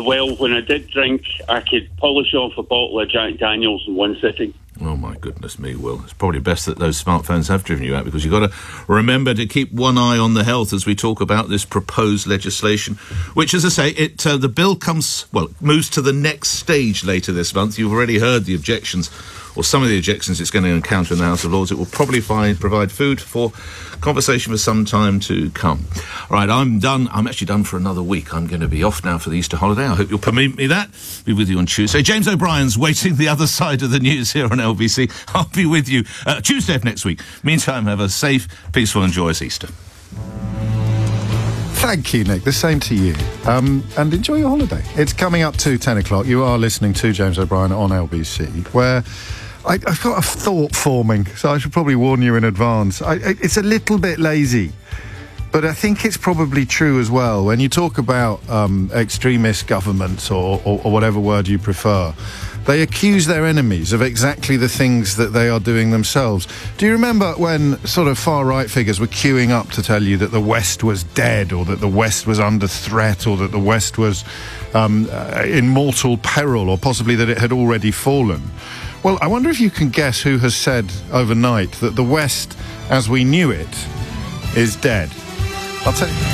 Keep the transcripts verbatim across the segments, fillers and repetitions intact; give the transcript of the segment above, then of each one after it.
well, when I did drink, I could polish off a bottle of Jack Daniels in one sitting. Oh, my goodness me, Will. It's probably best that those smartphones have driven you out, because you've got to remember to keep one eye on the health as we talk about this proposed legislation, which, as I say, it uh, the bill comes, well, moves to the next stage later this month. You've already heard the objections, or some of the objections it's going to encounter in the House of Lords. It will probably find, provide food for conversation for some time to come. All right, I'm done. I'm actually done for another week. I'm going to be off now for the Easter holiday. I hope you'll permit me that. Be with you on Tuesday. James O'Brien's waiting the other side of the news here on L B C. I'll be with you uh, Tuesday of next week. Meantime, have a safe, peaceful and joyous Easter. Thank you, Nick. The same to you. Um, and enjoy your holiday. It's coming up to ten o'clock. You are listening to James O'Brien on L B C, where I, I've got a thought forming, so I should probably warn you in advance. I, I, it's a little bit lazy, but I think it's probably true as well. When you talk about um, extremist governments, or, or, or whatever word you prefer, they accuse their enemies of exactly the things that they are doing themselves. Do you remember when sort of far-right figures were queuing up to tell you that the West was dead, or that the West was under threat, or that the West was um, uh, in mortal peril, or possibly that it had already fallen? Well, I wonder if you can guess who has said overnight that the West, as we knew it, is dead. I'll tell you.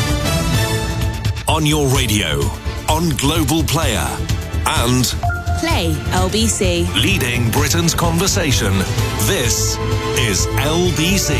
On your radio, on Global Player, and Play L B C. Leading Britain's conversation. This is L B C.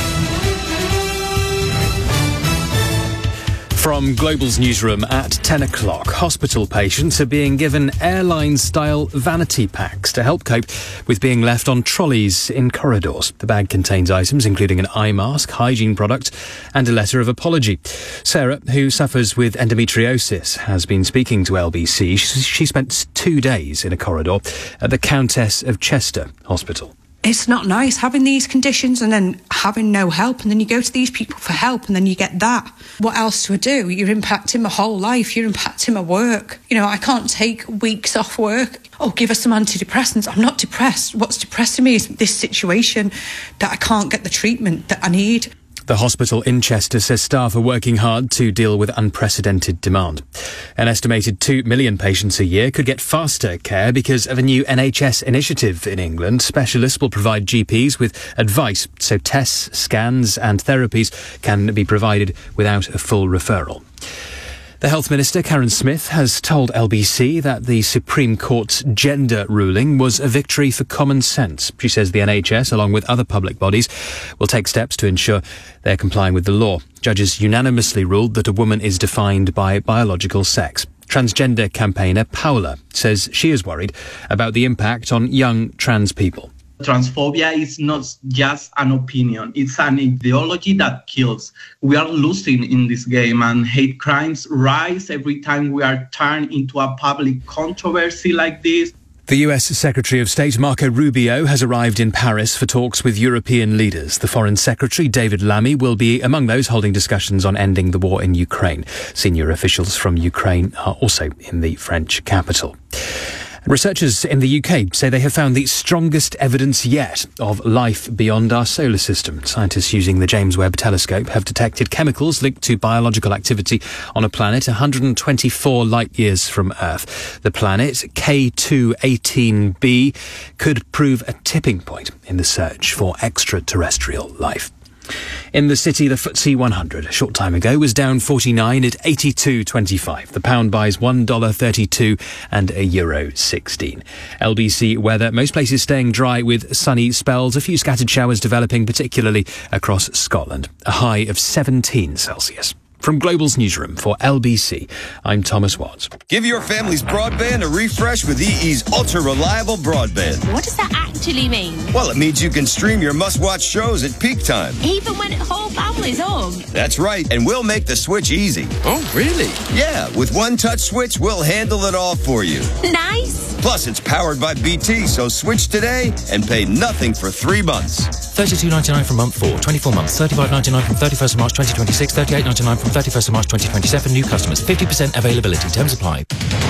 From Global's newsroom at ten o'clock, hospital patients are being given airline-style vanity packs to help cope with being left on trolleys in corridors. The bag contains items including an eye mask, hygiene product and a letter of apology. Sarah, who suffers with endometriosis, has been speaking to L B C. She spent two days in a corridor at the Countess of Chester Hospital. It's not nice having these conditions and then having no help, and then you go to these people for help and then you get that. What else do I do? You're impacting my whole life. You're impacting my work. You know, I can't take weeks off work. Oh, give us some antidepressants. I'm not depressed. What's depressing me is this situation that I can't get the treatment that I need. The hospital in Chester says staff are working hard to deal with unprecedented demand. An estimated two million patients a year could get faster care because of a new N H S initiative in England. Specialists will provide G Ps with advice, so tests, scans and therapies can be provided without a full referral. The Health Minister, Karen Smith, has told L B C that the Supreme Court's gender ruling was a victory for common sense. She says the N H S, along with other public bodies, will take steps to ensure they're complying with the law. Judges unanimously ruled that a woman is defined by biological sex. Transgender campaigner Paula says she is worried about the impact on young trans people. Transphobia is not just an opinion, it's an ideology that kills. We are losing in this game, and hate crimes rise every time we are turned into a public controversy like this. The U S Secretary of State Marco Rubio has arrived in Paris for talks with European leaders. The Foreign Secretary, David Lammy, will be among those holding discussions on ending the war in Ukraine. Senior officials from Ukraine are also in the French capital. Researchers in the U K say they have found the strongest evidence yet of life beyond our solar system. Scientists using the James Webb Telescope have detected chemicals linked to biological activity on a planet one hundred twenty-four light-years from Earth. The planet, K two eighteen b, could prove a tipping point in the search for extraterrestrial life. In the city, the F T S E one hundred a short time ago was down forty-nine at eighty-two twenty-five. The pound buys one dollar thirty-two and a euro sixteen. L B C weather, most places staying dry with sunny spells, a few scattered showers developing, particularly across Scotland. A high of seventeen Celsius. From Global's newsroom for L B C, I'm Thomas Watts. Give your family's broadband a refresh with E E's ultra-reliable broadband. What does that actually mean? Well, it means you can stream your must-watch shows at peak time. Even when whole family's home? That's right, and we'll make the switch easy. Oh, really? Yeah, with one touch switch, we'll handle it all for you. Nice. Plus, it's powered by B T, so switch today and pay nothing for three months. thirty-two ninety-nine from month four, twenty-four months, thirty-five ninety-nine from thirty-first of March twenty twenty-six, thirty-eight ninety-nine from thirty-first of March twenty twenty-seven. New customers, fifty percent availability. Terms apply.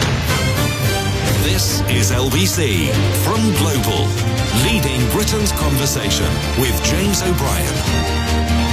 This is L B C from Global, leading Britain's conversation with James O'Brien.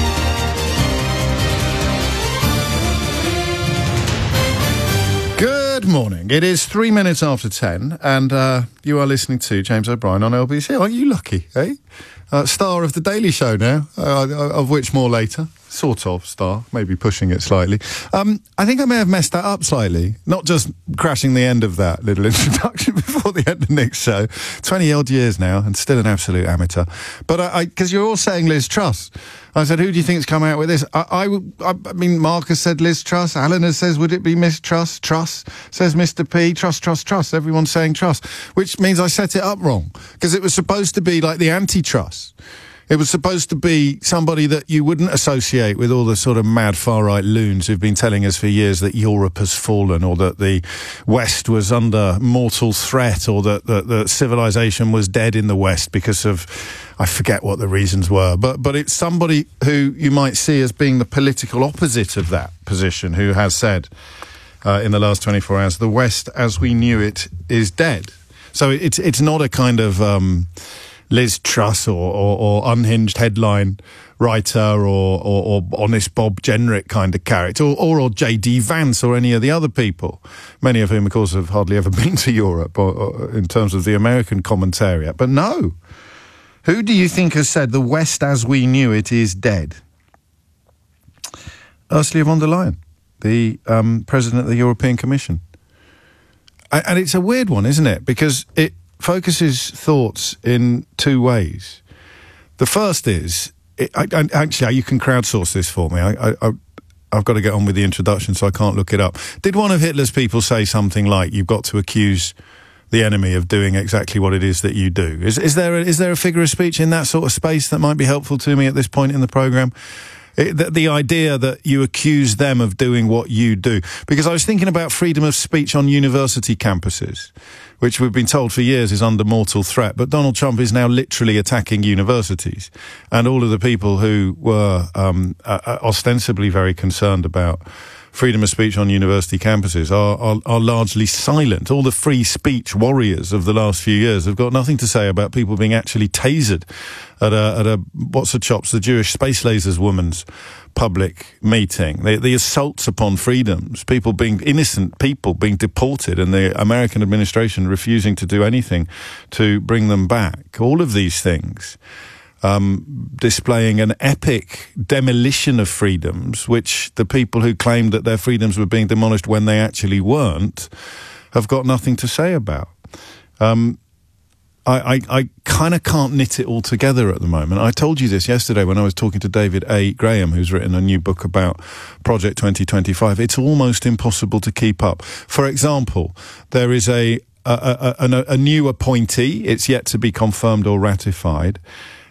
Good Good morning. It is three minutes after ten, and uh, you are listening to James O'Brien on L B C. Aren't you lucky, eh? Uh, star of The Daily Show now, uh, of which more later. Sort of star, maybe pushing it slightly. Um, I think I may have messed that up slightly. Not just crashing the end of that little introduction before the end of Nick's show. twenty-odd years now, and still an absolute amateur. But I, because you're all saying Liz Truss. I said, who do you think's come out with this? I, I, I mean, Mark has said Liz Truss. Alan has says, would it be Miss Truss? Truss says Mister P. Truss, Truss, Truss. Everyone's saying Truss, which means I set it up wrong because it was supposed to be like the anti-Truss. It was supposed to be somebody that you wouldn't associate with all the sort of mad far-right loons who've been telling us for years that Europe has fallen, or that the West was under mortal threat, or that, that, that civilization was dead in the West because of, I forget what the reasons were. But, but it's somebody who you might see as being the political opposite of that position, who has said uh, in the last twenty-four hours, the West as we knew it is dead. So it's, it's not a kind of... Um, Liz Truss or, or, or unhinged headline writer or, or, or honest Bob Jenrick kind of character, or, or, or J D Vance or any of the other people, many of whom, of course, have hardly ever been to Europe or, or in terms of the American commentariat. But no. Who do you think has said the West as we knew it is dead? Ursula von der Leyen, the um, President of the European Commission. And it's a weird one, isn't it? Because it focuses thoughts in two ways. The first is, it, I, I, actually, you can crowdsource this for me. I, I, I've got to get on with the introduction, so I can't look it up. Did one of Hitler's people say something like, you've got to accuse the enemy of doing exactly what it is that you do? Is, is there a, is there a figure of speech in that sort of space that might be helpful to me at this point in the programme? It, the, the idea that you accuse them of doing what you do. Because I was thinking about freedom of speech on university campuses, which we've been told for years is under mortal threat. But Donald Trump is now literally attacking universities. And all of the people who were um, uh, ostensibly very concerned about freedom of speech on university campuses are, are, are largely silent. All the free speech warriors of the last few years have got nothing to say about people being actually tasered at a, at a what's the chops, the Jewish space lasers woman's public meeting. The, the assaults upon freedoms, people being, innocent people being deported, and the American administration refusing to do anything to bring them back. All of these things Um, displaying an epic demolition of freedoms, which the people who claimed that their freedoms were being demolished when they actually weren't, have got nothing to say about. Um, I, I, I kind of can't knit it all together at the moment. I told you this yesterday when I was talking to David A. Graham, who's written a new book about Project twenty twenty-five. It's almost impossible to keep up. For example, there is a, a, a, a, a new appointee. It's yet to be confirmed or ratified.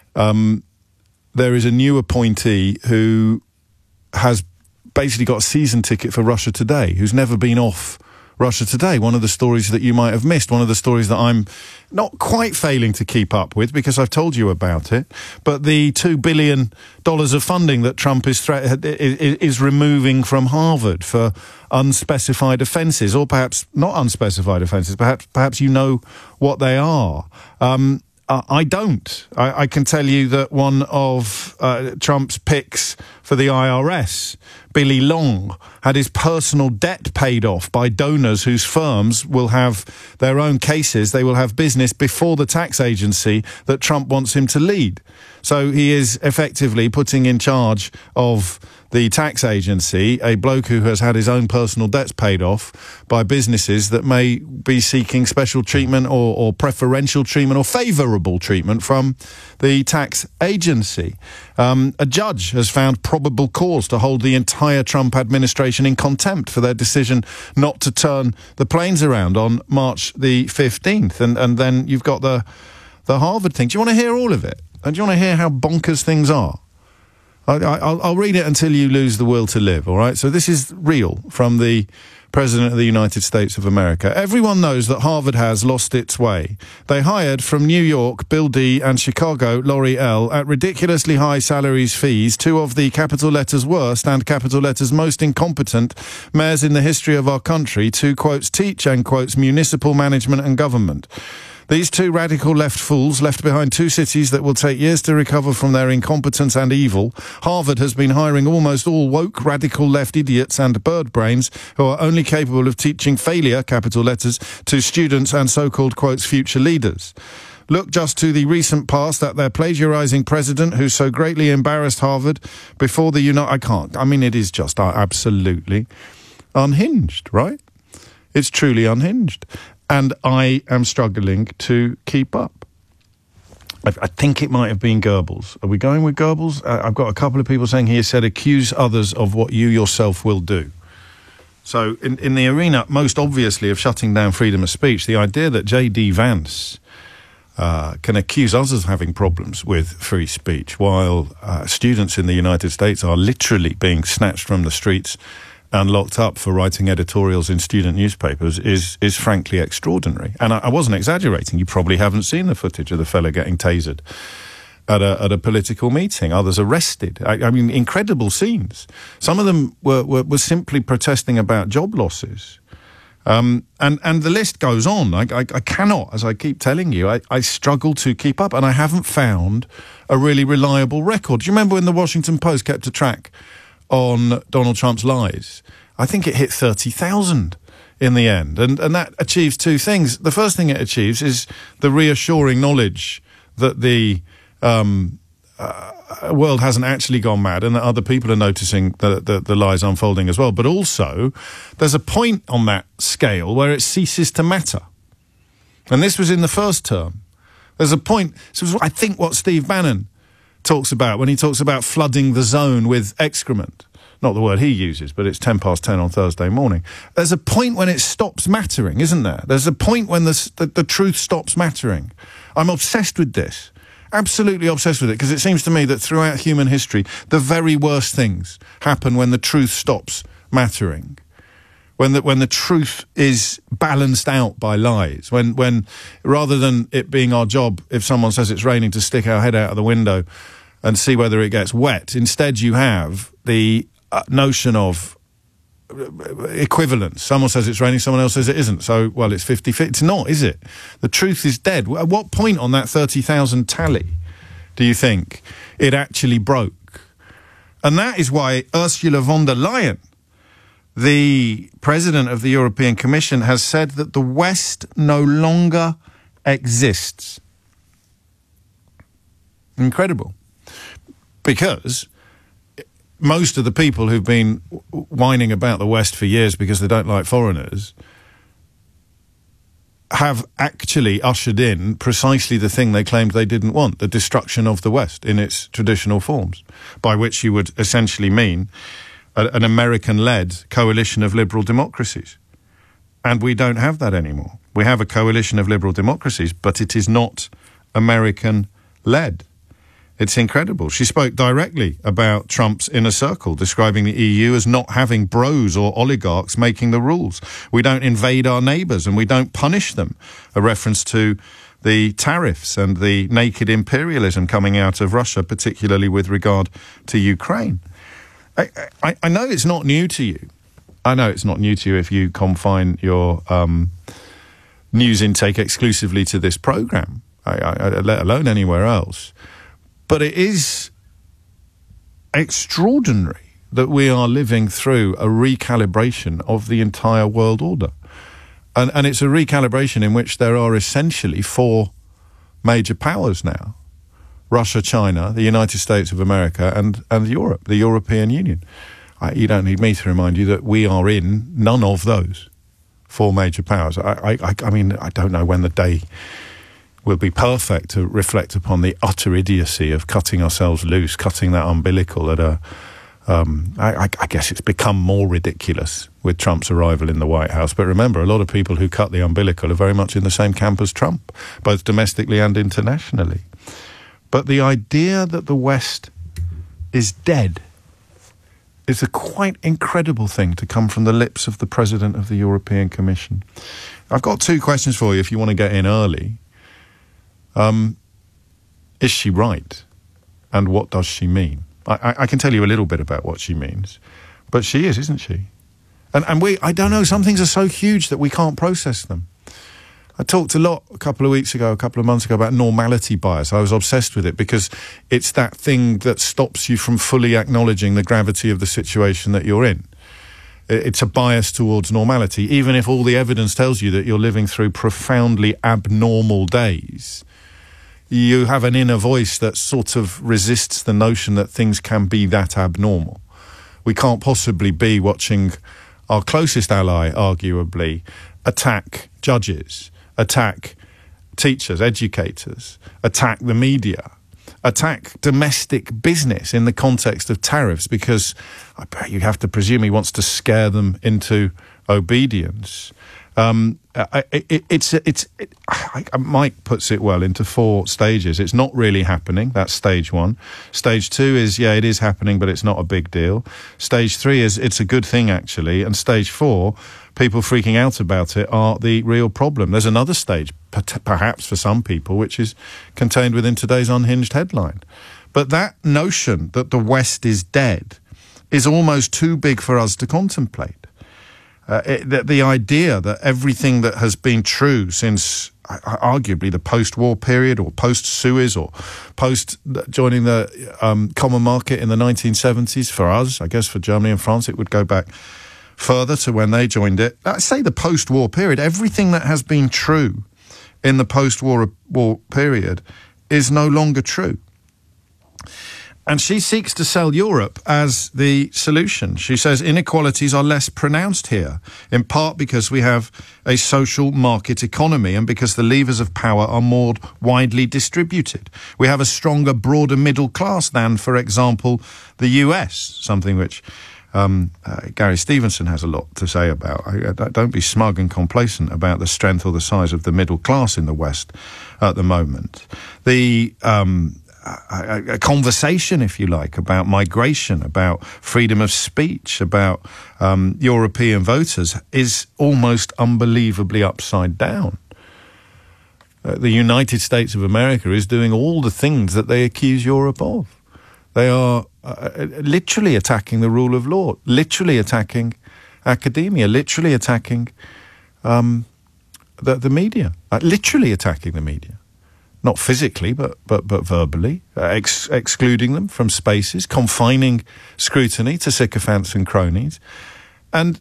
Um, there is a new appointee who has basically got a season ticket for Russia Today, who's never been off Russia Today. One of the stories that you might have missed, one of the stories that I'm not quite failing to keep up with because I've told you about it, but the two billion dollars of funding that Trump is, thre- is removing from Harvard for unspecified offences, or perhaps not unspecified offences, perhaps, perhaps you know what they are. Um, Uh, I don't. I, I can tell you that one of uh, Trump's picks for the I R S, Billy Long, had his personal debt paid off by donors whose firms will have their own cases. They will have business before the tax agency that Trump wants him to lead. So he is effectively putting in charge of the tax agency a bloke who has had his own personal debts paid off by businesses that may be seeking special treatment or, or preferential treatment or favourable treatment from the tax agency. Um, a judge has found probable cause to hold the entire Trump administration in contempt for their decision not to turn the planes around on March the fifteenth. And, and then you've got the, the Harvard thing. Do you want to hear all of it? And do you want to hear how bonkers things are? I, I'll, I'll read it until you lose the will to live, all right? So this is real from the President of the United States of America. Everyone knows that Harvard has lost its way. They hired from New York Bill D. and Chicago Laurie L. at ridiculously high salaries fees, two of the capital letters worst and capital letters most incompetent mayors in the history of our country to, quotes, teach, end quotes, municipal management and government. These two radical left fools left behind two cities that will take years to recover from their incompetence and evil. Harvard has been hiring almost all woke radical left idiots and bird brains who are only capable of teaching failure, capital letters, to students and so-called, quotes, future leaders. Look just to the recent past at their plagiarizing president who so greatly embarrassed Harvard before the United... I can't. I mean, it is just absolutely unhinged, right? It's truly unhinged. And I am struggling to keep up. I, I think it might have been Goebbels. Are we going with Goebbels? Uh, I've got a couple of people saying he said, accuse others of what you yourself will do. So in, in the arena, most obviously, of shutting down freedom of speech, the idea that J D Vance uh, can accuse others of having problems with free speech while uh, students in the United States are literally being snatched from the streets and locked up for writing editorials in student newspapers is is frankly extraordinary. And I, I wasn't exaggerating. You probably haven't seen the footage of the fella getting tasered at a at a political meeting. Others arrested. I, I mean, incredible scenes. Some of them were, were, were simply protesting about job losses. Um, and, and the list goes on. I, I, I cannot, as I keep telling you, I, I struggle to keep up, and I haven't found a really reliable record. Do you remember when the Washington Post kept a track on Donald Trump's lies? I think it hit thirty thousand in the end. And, and that achieves two things. The first thing it achieves is the reassuring knowledge that the um, uh, world hasn't actually gone mad and that other people are noticing the, the, the lies unfolding as well. But also, there's a point on that scale where it ceases to matter. And this was in the first term. There's a point, so it was, I think, what Steve Bannon talks about when he talks about flooding the zone with excrement. Not the word he uses, but it's ten past ten on Thursday morning. There's a point when it stops mattering, isn't there? There's a point when the, the, the truth stops mattering. I'm obsessed with this. Absolutely obsessed with it, because it seems to me that throughout human history, the very worst things happen when the truth stops mattering. When the, when the truth is balanced out by lies. When, when rather than it being our job, if someone says it's raining, to stick our head out of the window and see whether it gets wet, instead you have the uh, notion of equivalence. Someone says it's raining, someone else says it isn't. So, well, it's fifty fifty. It's not, is it? The truth is dead. At what point on that thirty thousand tally do you think it actually broke? And that is why Ursula von der Leyen, the president of the European Commission, has said that the West no longer exists. Incredible. Because most of the people who've been whining about the West for years because they don't like foreigners have actually ushered in precisely the thing they claimed they didn't want, the destruction of the West in its traditional forms, by which you would essentially mean a, an American-led coalition of liberal democracies. And we don't have that anymore. We have a coalition of liberal democracies, but it is not American-led. It's incredible. She spoke directly about Trump's inner circle, describing the E U as not having bros or oligarchs making the rules. We don't invade our neighbours and we don't punish them. A reference to the tariffs and the naked imperialism coming out of Russia, particularly with regard to Ukraine. I, I, I know it's not new to you. I know it's not new to you if you confine your um, news intake exclusively to this programme, I, I, let alone anywhere else. But it is extraordinary that we are living through a recalibration of the entire world order. And, and it's a recalibration in which there are essentially four major powers now. Russia, China, the United States of America, and, and Europe, the European Union. I, you don't need me to remind you that we are in none of those four major powers. I, I, I mean, I don't know when the day will be perfect to reflect upon the utter idiocy of cutting ourselves loose, cutting that umbilical at a... Um, I, I guess it's become more ridiculous with Trump's arrival in the White House. But remember, a lot of people who cut the umbilical are very much in the same camp as Trump, both domestically and internationally. But the idea that the West is dead is a quite incredible thing to come from the lips of the President of the European Commission. I've got two questions for you if you want to get in early. Um, is she right? And what does she mean? I, I can tell you a little bit about what she means. But she is, isn't she? And, and we, I don't know, some things are so huge that we can't process them. I talked a lot a couple of weeks ago, a couple of months ago, about normality bias. I was obsessed with it because it's that thing that stops you from fully acknowledging the gravity of the situation that you're in. It's a bias towards normality. Even if all the evidence tells you that you're living through profoundly abnormal days, you have an inner voice that sort of resists the notion that things can be that abnormal. We can't possibly be watching our closest ally, arguably, attack judges, attack teachers, educators, attack the media, attack domestic business in the context of tariffs, because I bet you have to presume he wants to scare them into obedience. Um, it, it, it's it's it, I, Mike puts it well into four stages. It's not really happening. That's stage one. Stage two is, yeah, it is happening, but it's not a big deal. Stage three is, it's a good thing, actually. And stage four, people freaking out about it are the real problem. There's another stage, perhaps for some people, which is contained within today's Unhinged headline. But that notion that the West is dead is almost too big for us to contemplate. Uh, it, the, the idea that everything that has been true since uh, arguably the post-war period, or post-Suez, or post joining the um, common market in the nineteen seventies, for us, I guess for Germany and France, it would go back further to when they joined it. I say the post-war period, everything that has been true in the post-war war period is no longer true. And she seeks to sell Europe as the solution. She says inequalities are less pronounced here, in part because we have a social market economy and because the levers of power are more widely distributed. We have a stronger, broader middle class than, for example, the U S, something which um, uh, Gary Stevenson has a lot to say about. I, I, don't be smug and complacent about the strength or the size of the middle class in the West at the moment. The... Um, A, a conversation, if you like, about migration, about freedom of speech, about um, European voters is almost unbelievably upside down. Uh, the United States of America is doing all the things that they accuse Europe of. They are uh, literally attacking the rule of law, literally attacking academia, literally attacking um, the, the media, uh, literally attacking the media. Not physically, but but but verbally, uh, ex- excluding them from spaces, confining scrutiny to sycophants and cronies. And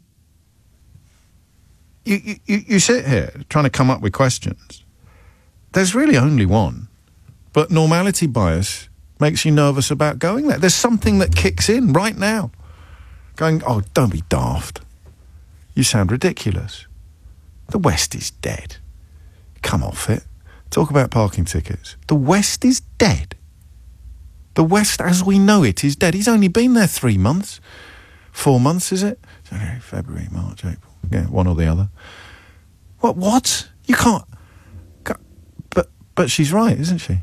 you, you, you sit here trying to come up with questions. There's really only one. But normality bias makes you nervous about going there. There's something that kicks in right now. Going, oh, don't be daft. You sound ridiculous. The West is dead. Come off it. Talk about parking tickets. The West is dead. The West, as we know it, is dead. He's only been there three months. Four months, is it? January, February, March, April. Yeah, one or the other. What? What? You can't... can't but, but she's right, isn't she?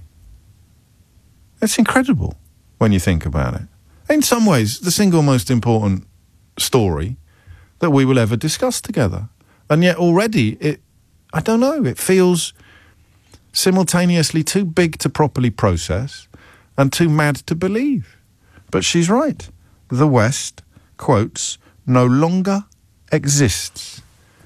It's incredible when you think about it. In some ways, the single most important story that we will ever discuss together. And yet already, it... I don't know, it feels... simultaneously too big to properly process and too mad to believe. But she's right. The West, quotes, no longer exists.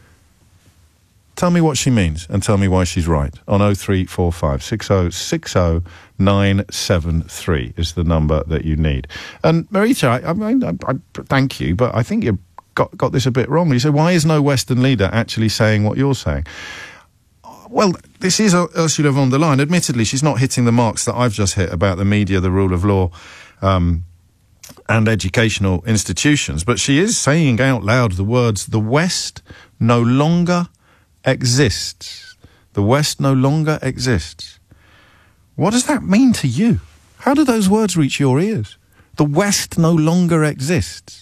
Tell me what she means and tell me why she's right. On oh three four five, six oh six oh nine seven three is the number that you need. And Marita, I, I mean, I, I, thank you, but I think you got, got this a bit wrong. You said, why is no Western leader actually saying what you're saying? Well, this is Ursula von der Leyen. Admittedly, she's not hitting the marks that I've just hit about the media, the rule of law, um, and educational institutions. But she is saying out loud the words, the West no longer exists. The West no longer exists. What does that mean to you? How do those words reach your ears? The West no longer exists.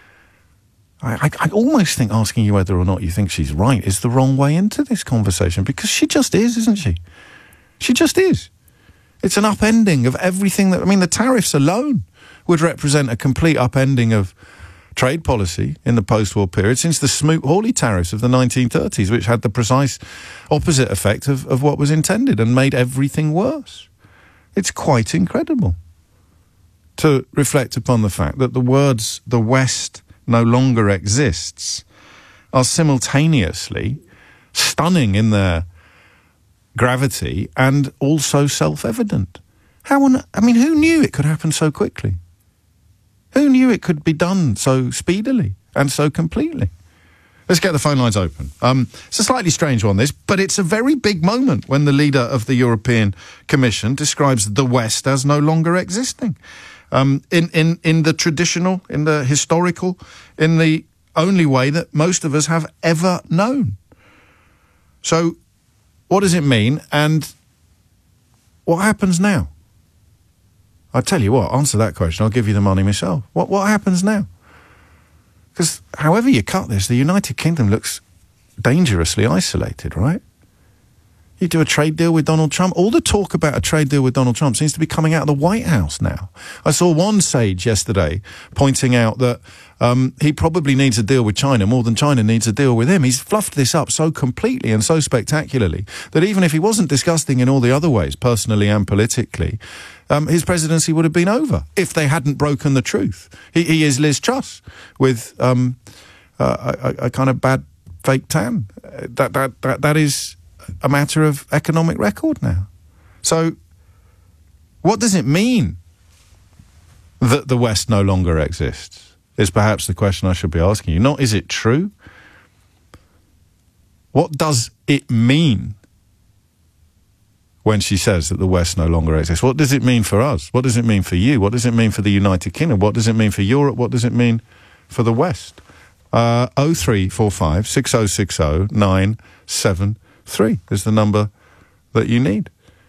I, I, I almost think asking you whether or not you think she's right is the wrong way into this conversation, because she just is, isn't she? She just is. It's an upending of everything that... I mean, the tariffs alone would represent a complete upending of trade policy in the post-war period since the Smoot-Hawley tariffs of the nineteen thirties, which had the precise opposite effect of, of what was intended and made everything worse. It's quite incredible to reflect upon the fact that the words, the West... no longer exists, are simultaneously stunning in their gravity and also self-evident. How on... I mean, who knew it could happen so quickly? Who knew it could be done so speedily and so completely? Let's get the phone lines open. Um, it's a slightly strange one, this, but it's a very big moment when the leader of the European Commission describes the West as no longer existing. Um, in, in, in the traditional, in the historical, in the only way that most of us have ever known. So, what does it mean, and what happens now? I'll tell you what, answer that question, I'll give you the money myself. What what happens now? Because however you cut this, the United Kingdom looks dangerously isolated, right? You do a trade deal with Donald Trump. All the talk about a trade deal with Donald Trump seems to be coming out of the White House now. I saw one sage yesterday pointing out that um, he probably needs a deal with China more than China needs a deal with him. He's fluffed this up so completely and so spectacularly that even if he wasn't disgusting in all the other ways, personally and politically, um, his presidency would have been over if they hadn't broken the truth. He, he is Liz Truss with um, uh, a, a kind of bad fake tan. That that that that is a matter of economic record now. So, what does it mean that the West no longer exists? Is perhaps the question I should be asking you. Not, is it true? What does it mean when she says that the West no longer exists? What does it mean for us? What does it mean for you? What does it mean for the United Kingdom? What does it mean for Europe? What does it mean for the West? Uh, oh three four five, six oh six oh, nine seven three is the number that you need.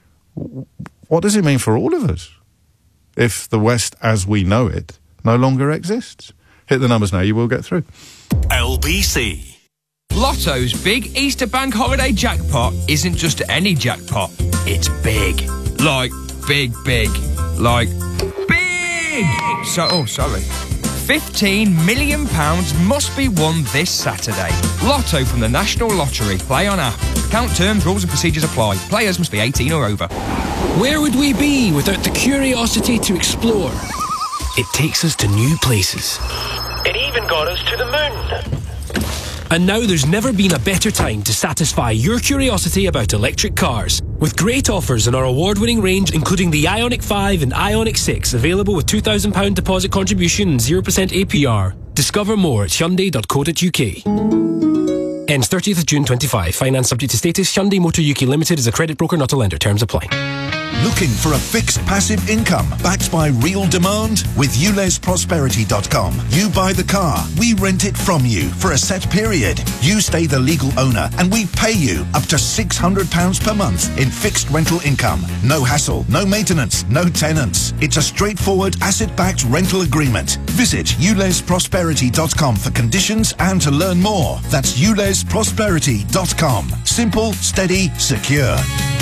What does it mean for all of us if the West as we know it no longer exists? Hit the numbers now, you will get through. L B C. Lotto's big Easter bank holiday jackpot isn't just any jackpot, it's big. Like, big, big. Like, big! So, oh, sorry. fifteen million pounds must be won this Saturday. Lotto from the National Lottery. Play on app. Account terms, rules and procedures apply. Players must be eighteen or over. Where would we be without the curiosity to explore? It takes us to new places. It even got us to the moon. And now there's never been a better time to satisfy your curiosity about electric cars. With great offers in our award-winning range, including the Ioniq five and Ioniq six, available with two thousand pounds deposit contribution and zero percent A P R. Discover more at Hyundai dot co dot U K. Ends thirtieth of June twenty-five. Finance subject to status. Hyundai Motor U K Limited is a credit broker, not a lender. Terms apply. Looking for a fixed passive income backed by real demand? With U Les Prosperity dot com, you buy the car, we rent it from you for a set period. You stay the legal owner and we pay you up to six hundred pounds per month in fixed rental income. No hassle, no maintenance, no tenants. It's a straightforward asset-backed rental agreement. Visit U Les Prosperity dot com for conditions and to learn more. That's U Les Prosperity dot com. Simple, steady, secure.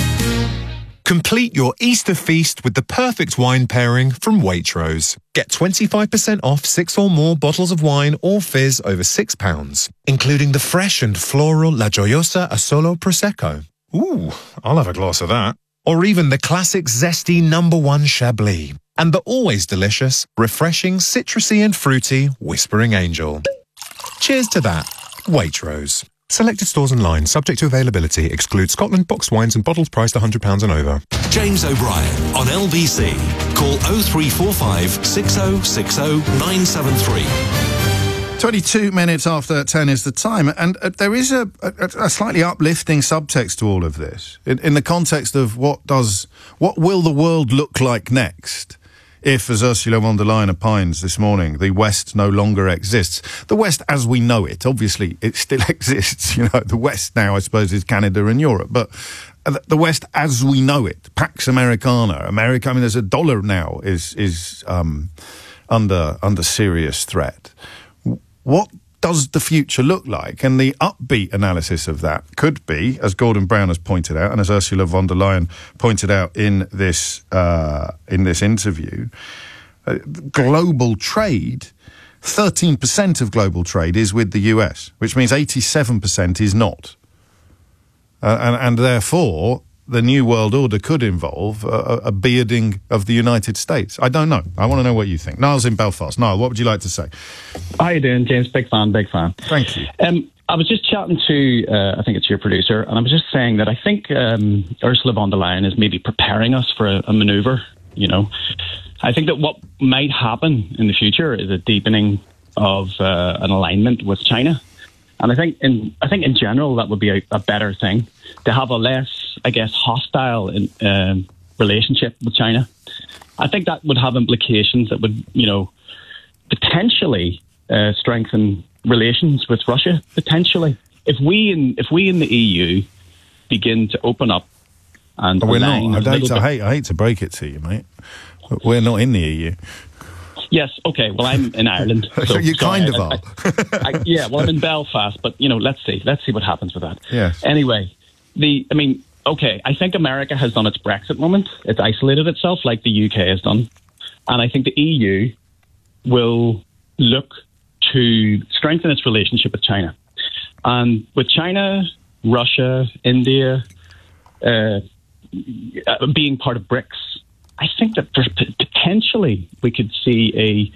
Complete your Easter feast with the perfect wine pairing from Waitrose. Get twenty-five percent off six or more bottles of wine or fizz over six pounds, including the fresh and floral La Gioiosa Asolo Prosecco. Ooh, I'll have a glass of that. Or even the classic zesty number one Chablis. And the always delicious, refreshing, citrusy and fruity Whispering Angel. Cheers to that. Waitrose. Selected stores online, subject to availability, exclude Scotland boxed wines and bottles priced one hundred pounds and over. James O'Brien on L B C. Call oh three four five, six oh six oh, nine seven three. twenty-two minutes after ten is the time, and uh, there is a, a, a slightly uplifting subtext to all of this, in, in the context of what does, what will the world look like next? If, as Ursula von der Leyen opines this morning, the West no longer exists. The West as we know it, obviously, it still exists. You know, the West now, I suppose, is Canada and Europe. But the West as we know it, Pax Americana, America, I mean, there's a dollar now is is um, under under serious threat. What does the future look like? And the upbeat analysis of that could be, as Gordon Brown has pointed out, and as Ursula von der Leyen pointed out in this uh, in this interview, uh, global trade, thirteen percent of global trade is with the U S, which means eighty-seven percent is not. Uh, and, and therefore, the New World Order could involve a, a bearding of the United States. I don't know. I want to know what you think. Niall's in Belfast. Niall, what would you like to say? How you doing, James? Big fan, big fan. Thank you. Um, I was just chatting to, uh, I think it's your producer, and I was just saying that I think um, Ursula von der Leyen is maybe preparing us for a, a manoeuvre, you know. I think that what might happen in the future is a deepening of uh, an alignment with China. And I think in I think in general that would be a, a better thing, to have a less, I guess, hostile in, uh, relationship with China. I think that would have implications that would, you know, potentially uh, strengthen relations with Russia, potentially. If we in if we in the E U begin to open up and we're not. align I, a hate little to, bit- I hate. I hate to break it to you, mate. We're not in the E U. Yes, okay, well, I'm in Ireland. So, You kind of I- are. I, I, yeah, well, I'm in Belfast, but, you know, let's see. Let's see what happens with that. Yes. Anyway, the I mean, okay, I think America has done its Brexit moment. It's isolated itself like the U K has done. And I think the E U will look to strengthen its relationship with China. And with China, Russia, India uh, being part of BRICS, I think that there's p- potentially we could see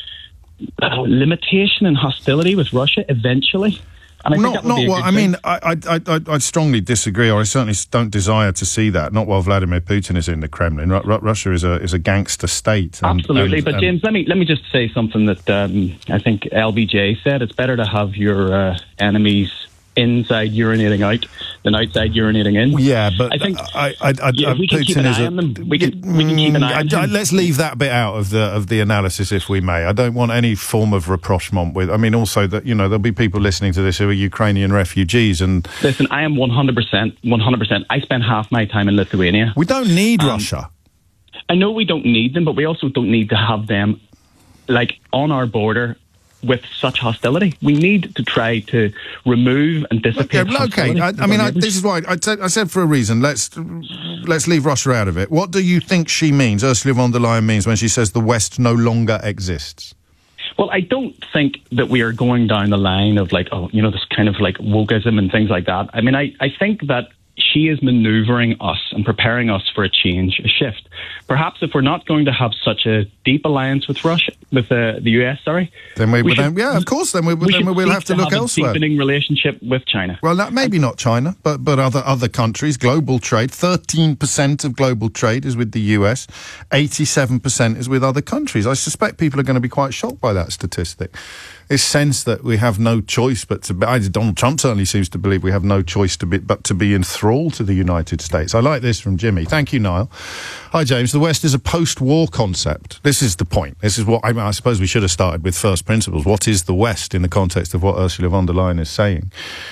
a, a limitation in hostility with Russia eventually. And I think Not, that would not be a what good I thing. mean. I, I, I, I strongly disagree, or I certainly don't desire to see that. Not while Vladimir Putin is in the Kremlin. Ru- Ru- Russia is a is a gangster state. and- Absolutely, and- but and- James, let me let me just say something that um, I think L B J said. It's better to have your uh, enemies inside urinating out than outside urinating in. Yeah, but I think I, I, I, yeah, if we can Putin keep an is eye a- on them. We can we can keep an eye on I- I- them. let's leave that bit out of the of the analysis, if we may. I don't want any form of rapprochement with. I mean, also that you know there'll be people listening to this who are Ukrainian refugees, and Listen, I am one hundred percent, one hundred percent. I spend half my time in Lithuania. we don't need Um, Russia. I know we don't need them, but we also don't need to have them like on our border with such hostility. We need to try to remove and dissipate Okay, hostility. okay. I, with I our mean, I, neighbours. this is why I, said- I said for a reason. Let's let's leave Russia out of it. What do you think she means? Ursula von der Leyen means when she says the West no longer exists. Well, I don't think that we are going down the line of like, oh, you know, this kind of like wokeism and things like that. I mean, I, I think that she is manoeuvring us and preparing us for a change, a shift. Perhaps if we're not going to have such a deep alliance with Russia, with uh, the U S, sorry, Then we, we then, should- yeah, of course. Then we, we then should we'll seek have to look have elsewhere. a deepening relationship with China. Well, that, maybe not China, but but other other countries. Global trade, thirteen percent of global trade is with the U S, eighty-seven percent is with other countries. I suspect people are going to be quite shocked by that statistic. This sense that we have no choice but to be, Donald Trump certainly seems to believe we have no choice to be, but to be enthralled to the United States. I like this from Jimmy. Thank you, Niall. Hi, James. The West is a post-war concept. This is the point. This is what, I, mean, I suppose we should have started with first principles. What is the West in the context of what Ursula von der Leyen is saying?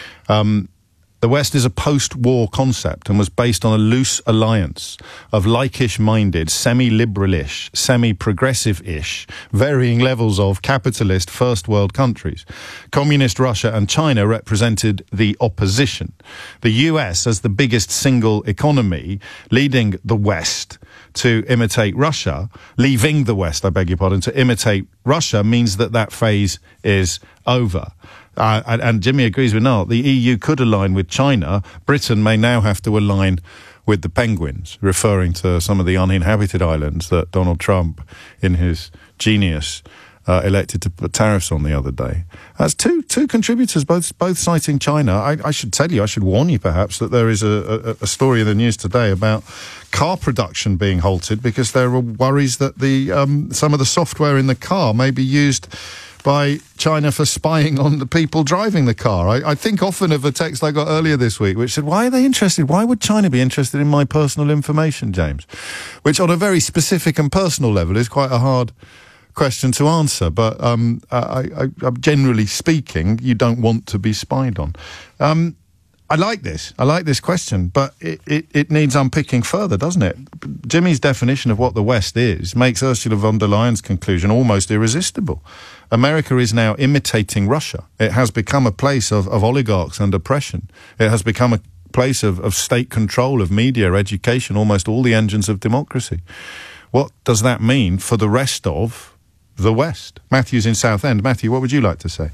Um, The West is a post-war concept and was based on a loose alliance of like-ish-minded, semi-liberal-ish, semi-progressive-ish, varying levels of capitalist first-world countries. Communist Russia and China represented the opposition. The U S, as the biggest single economy, leading the West to imitate Russia, leaving the West, I beg your pardon, to imitate Russia means that that phase is over. Uh, and, and Jimmy agrees with Niall. The E U could align with China. Britain may now have to align with the penguins, referring to some of the uninhabited islands that Donald Trump, in his genius, uh, elected to put tariffs on the other day. That's two two contributors, both both citing China. I, I should tell you, I should warn you perhaps that there is a, a, a story in the news today about car production being halted because there are worries that the um, some of the software in the car may be used by China for spying on the people driving the car. I, I think often of a text I got earlier this week which said, why are they interested? Why would China be interested in my personal information, James? Which on a very specific and personal level is quite a hard question to answer. But um, I, I, I, generally speaking, you don't want to be spied on. Um, I like this. I like this question, but it, it, it needs unpicking further, doesn't it? Jimmy's definition of what the West is makes Ursula von der Leyen's conclusion almost irresistible. America is now imitating Russia. It has become a place of, of oligarchs and oppression. It has become a place of, of state control, of media, education, almost all the engines of democracy. What does that mean for the rest of the West? Matthew's in Southend. Matthew, what would you like to say?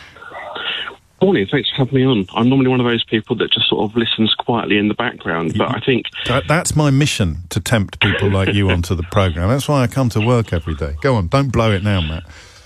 Morning, thanks for having me on. I'm normally one of those people that just sort of listens quietly in the background, but I think... That, that's my mission, to tempt people like you onto the programme. That's why I come to work every day. Go on, don't blow it now, Matt.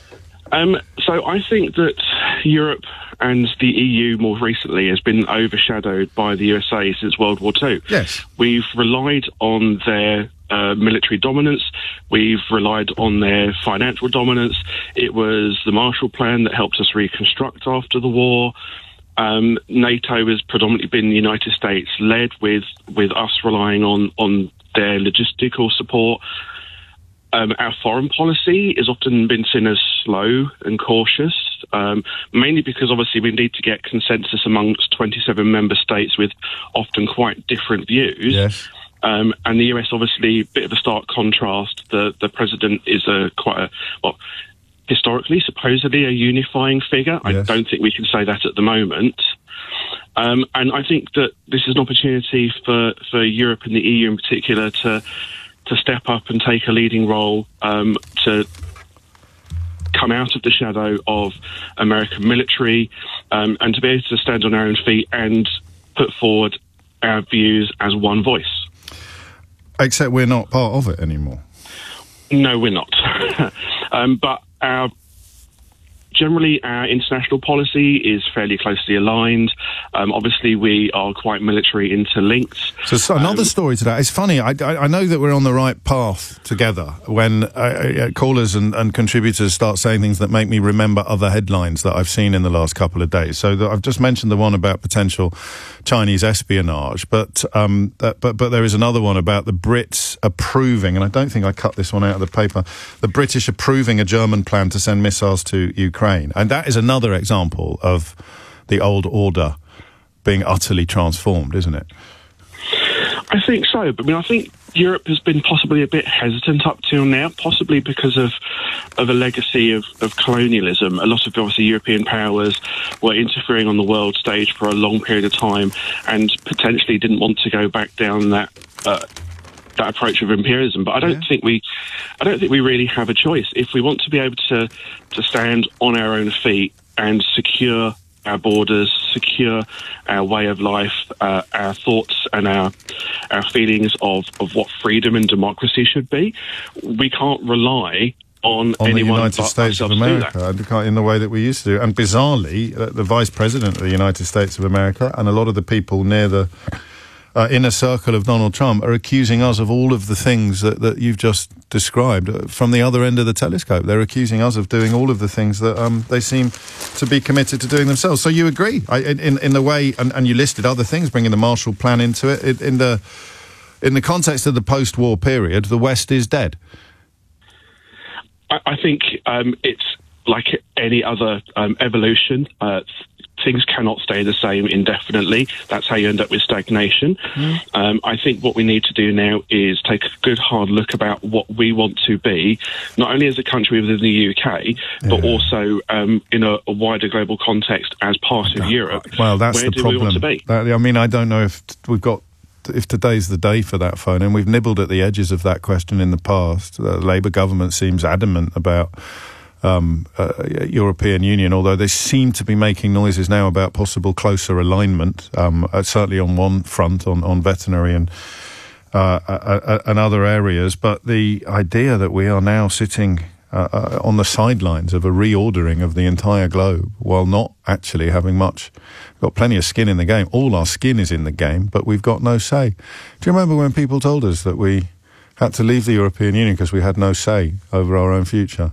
Um, so I think that Europe and the E U more recently has been overshadowed by the U S A since World War Two. Yes. We've relied on their uh, military dominance. We've relied on their financial dominance. It was the Marshall Plan that helped us reconstruct after the war. Um, NATO has predominantly been the United States led, with with us relying on, on their logistical support. Um, our foreign policy has often been seen as slow and cautious, um, mainly because obviously we need to get consensus amongst twenty-seven member states with often quite different views. Yes. Um, and the U S obviously, a bit of a stark contrast. The the president is a quite a, well, historically, supposedly a unifying figure. Yes. I don't think we can say that at the moment. Um, and I think that this is an opportunity for, for Europe and the E U in particular to to step up and take a leading role, um, to come out of the shadow of American military, um, and to be able to stand on our own feet and put forward our views as one voice. Except we're not part of it anymore. No, we're not. um, but our generally, our international policy is fairly closely aligned. Um, obviously, we are quite military interlinked. So, so another um, story to that. It's funny. I, I, I know that we're on the right path together when uh, uh, callers and, and contributors start saying things that make me remember other headlines that I've seen in the last couple of days. So the, I've just mentioned the one about potential Chinese espionage, but um, that, but but there is another one about the Brits approving, and I don't think I cut this one out of the paper, the British approving a German plan to send missiles to Ukraine. And that is another example of the old order being utterly transformed, isn't it? I think so. But I mean, I think Europe has been possibly a bit hesitant up till now, possibly because of of a legacy of, of colonialism. A lot of, obviously, European powers were interfering on the world stage for a long period of time and potentially didn't want to go back down that uh, that approach of imperialism. But I don't yeah. think we, I don't think we really have a choice. If we want to be able to to stand on our own feet and secure our borders, secure our way of life, uh, our thoughts and our our feelings of, of what freedom and democracy should be, we can't rely on, on the anyone United but States of America in the way that we used to. And bizarrely, uh, the Vice President of the United States of America and a lot of the people near the Uh, inner circle of Donald Trump are accusing us of all of the things that, that you've just described uh, from the other end of the telescope. They're accusing us of doing all of the things that um, they seem to be committed to doing themselves. So you agree I, in in the way, and, and you listed other things, bringing the Marshall Plan into it. In, in the in the context of the post-war period, the West is dead. I, I think um, it's like any other um, evolution. Uh, Things cannot stay the same indefinitely. That's how you end up with stagnation. Mm. Um, I think what we need to do now is take a good hard look about what we want to be, not only as a country within the U K, yeah. but also um, in a, a wider global context as part of Europe. Well, that's Where the do problem. We want to be? That, I mean, I don't know if t- we've got if today's the day for that phone, and we've nibbled at the edges of that question in the past. The Labour government seems adamant about Um, uh, European Union, although they seem to be making noises now about possible closer alignment, um, uh, certainly on one front, on, on veterinary and uh, uh, uh, and other areas. But the idea that we are now sitting uh, uh, on the sidelines of a reordering of the entire globe while not actually having much, we've got plenty of skin in the game. All our skin is in the game, but we've got no say. Do you remember when people told us that we had to leave the European Union because we had no say over our own future?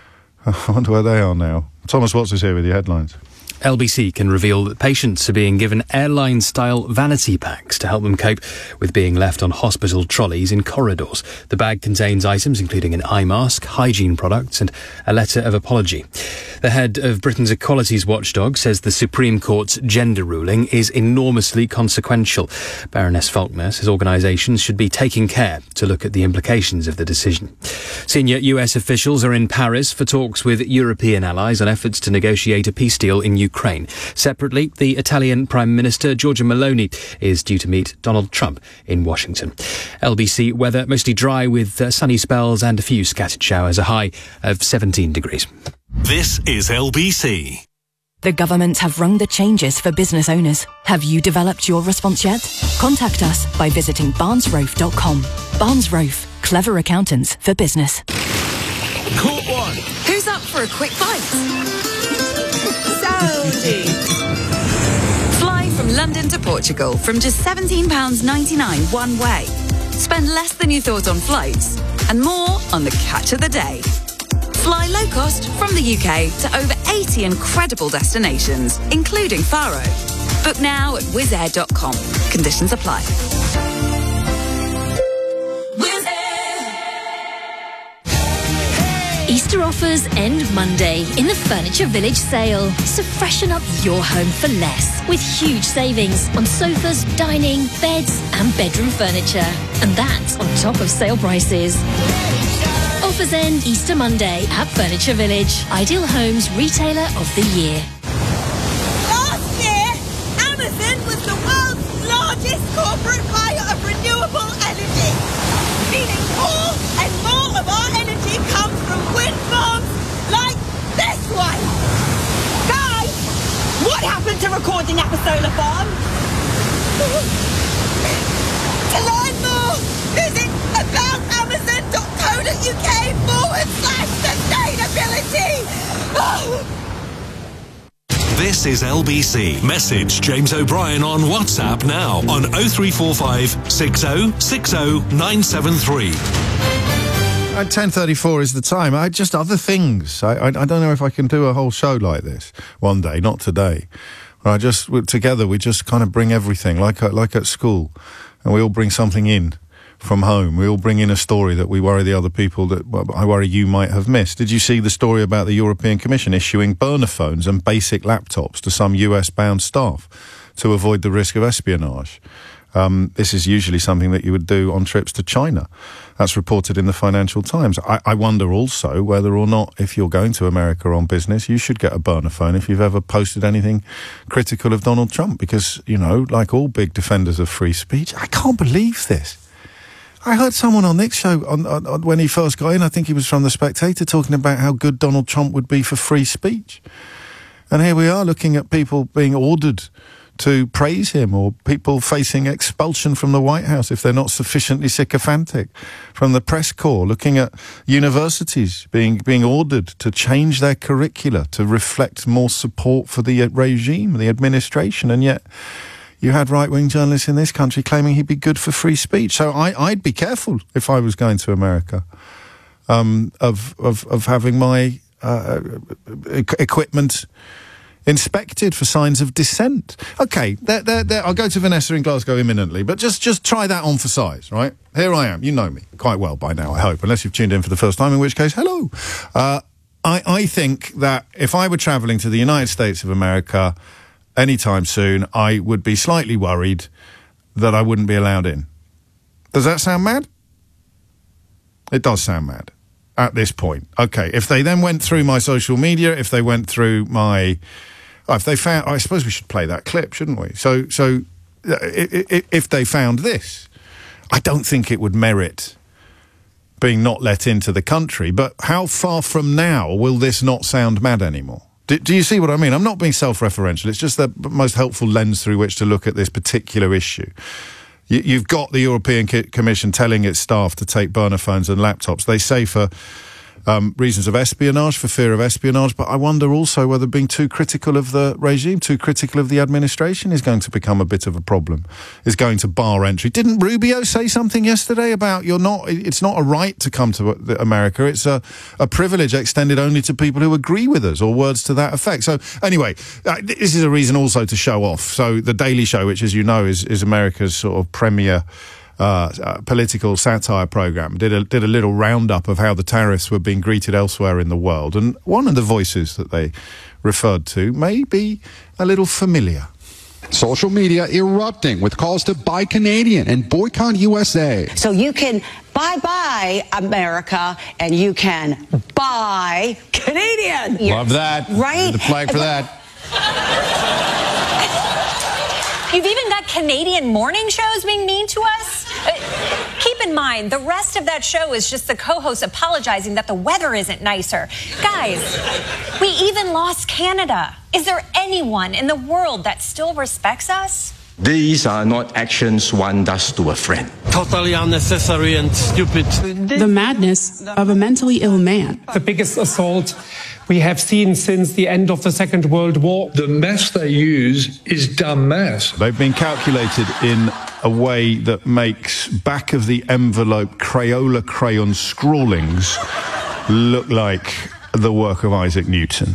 I wonder where they are now. Thomas Watts is here with the headlines. L B C can reveal that patients are being given airline-style vanity packs to help them cope with being left on hospital trolleys in corridors. The bag contains items including an eye mask, hygiene products and a letter of apology. The head of Britain's Equalities Watchdog says the Supreme Court's gender ruling is enormously consequential. Baroness Faulkner says organisations should be taking care to look at the implications of the decision. Senior U S officials are in Paris for talks with European allies on efforts to negotiate a peace deal in Ukraine. Separately, the Italian Prime Minister Giorgia Meloni is due to meet Donald Trump in Washington. L B C weather, mostly dry with uh, sunny spells and a few scattered showers, a high of seventeen degrees. This is L B C. The government have rung the changes for business owners. Have you developed your response yet? Contact us by visiting barnes rofe dot com. Barnes Rofe, clever accountants for business. Caught one. Who's up for a quick bite? Saudi. Fly from London to Portugal from just seventeen pounds ninety-nine one way. Spend less than you thought on flights and more on the catch of the day. Fly low cost from the U K to over eighty incredible destinations, including Faro. Book now at wizz air dot com. Conditions apply. Easter offers end Monday in the Furniture Village sale. So freshen up your home for less with huge savings on sofas, dining, beds and bedroom furniture. And that's on top of sale prices. Offers end Easter Monday at Furniture Village. Ideal Homes Retailer of the Year. Last year, Amazon was the world's largest corporate buyer of renewable energy, meaning more and more of our energy comes from wind farms like this one. Guys, what happened to recording at the solar farm? To learn more, visit about amazon dot co dot uk forward slash sustainability. Oh. This is L B C. Message James O'Brien on WhatsApp now on oh three four five, six oh six oh, nine seven three. At ten thirty-four is the time. I just other things. I, I I don't know if I can do a whole show like this one day. Not today. I just together we just kind of bring everything like like at school, and we all bring something in from home. We all bring in a story that we worry the other people that well, I worry you might have missed. Did you see the story about the European Commission issuing burner phones and basic laptops to some U S bound staff to avoid the risk of espionage? Um, this is usually something that you would do on trips to China. That's reported in the Financial Times. I, I wonder also whether or not, if you're going to America on business, you should get a burner phone if you've ever posted anything critical of Donald Trump. Because, you know, like all big defenders of free speech, I can't believe this. I heard someone on Nick's show on, on, on, when he first got in, I think he was from The Spectator, talking about how good Donald Trump would be for free speech. And here we are looking at people being ordered to praise him, or people facing expulsion from the White House if they're not sufficiently sycophantic, from the press corps, looking at universities being being ordered to change their curricula to reflect more support for the regime, the administration, and yet you had right-wing journalists in this country claiming he'd be good for free speech. So I, I'd be careful if I was going to America um, of, of of having my uh, equipment inspected for signs of dissent. Okay, there, there, there, I'll go to Vanessa in Glasgow imminently, but just, just try that on for size, right? Here I am. You know me quite well by now, I hope, unless you've tuned in for the first time, in which case, hello. Uh, I, I think that if I were travelling to the United States of America anytime soon, I would be slightly worried that I wouldn't be allowed in. Does that sound mad? It does sound mad at this point. Okay, if they then went through my social media, if they went through my... Oh, if they found, I suppose we should play that clip, shouldn't we? So, so if they found this, I don't think it would merit being not let into the country. But how far from now will this not sound mad anymore? Do, do you see what I mean? I'm not being self-referential. It's just the most helpful lens through which to look at this particular issue. You, you've got the European Commission telling its staff to take burner phones and laptops. They say for um, reasons of espionage, for fear of espionage, but I wonder also whether being too critical of the regime, too critical of the administration is going to become a bit of a problem, is going to bar entry. Didn't Rubio say something yesterday about you're not, it's not a right to come to America, it's a, a privilege extended only to people who agree with us, or words to that effect. So anyway, uh, this is a reason also to show off. So The Daily Show, which as you know is, is America's sort of premier Uh, uh, political satire program, did a did a little roundup of how the tariffs were being greeted elsewhere in the world, and one of the voices that they referred to may be a little familiar. Social media erupting with calls to buy Canadian and boycott U S A. So you can bye-bye America and you can buy Canadian. Love that. Right? The flag for that. You've even got Canadian morning shows being mean to us? Uh, keep in mind, the rest of that show is just the co-host apologizing that the weather isn't nicer. Guys, we even lost Canada. Is there anyone in the world that still respects us? These are not actions one does to a friend. Totally unnecessary and stupid. The madness of a mentally ill man. The biggest assault we have seen since the end of the Second World War. The mess they use is dumb mess. They've been calculated in a way that makes back of the envelope Crayola crayon scrawlings look like the work of Isaac Newton.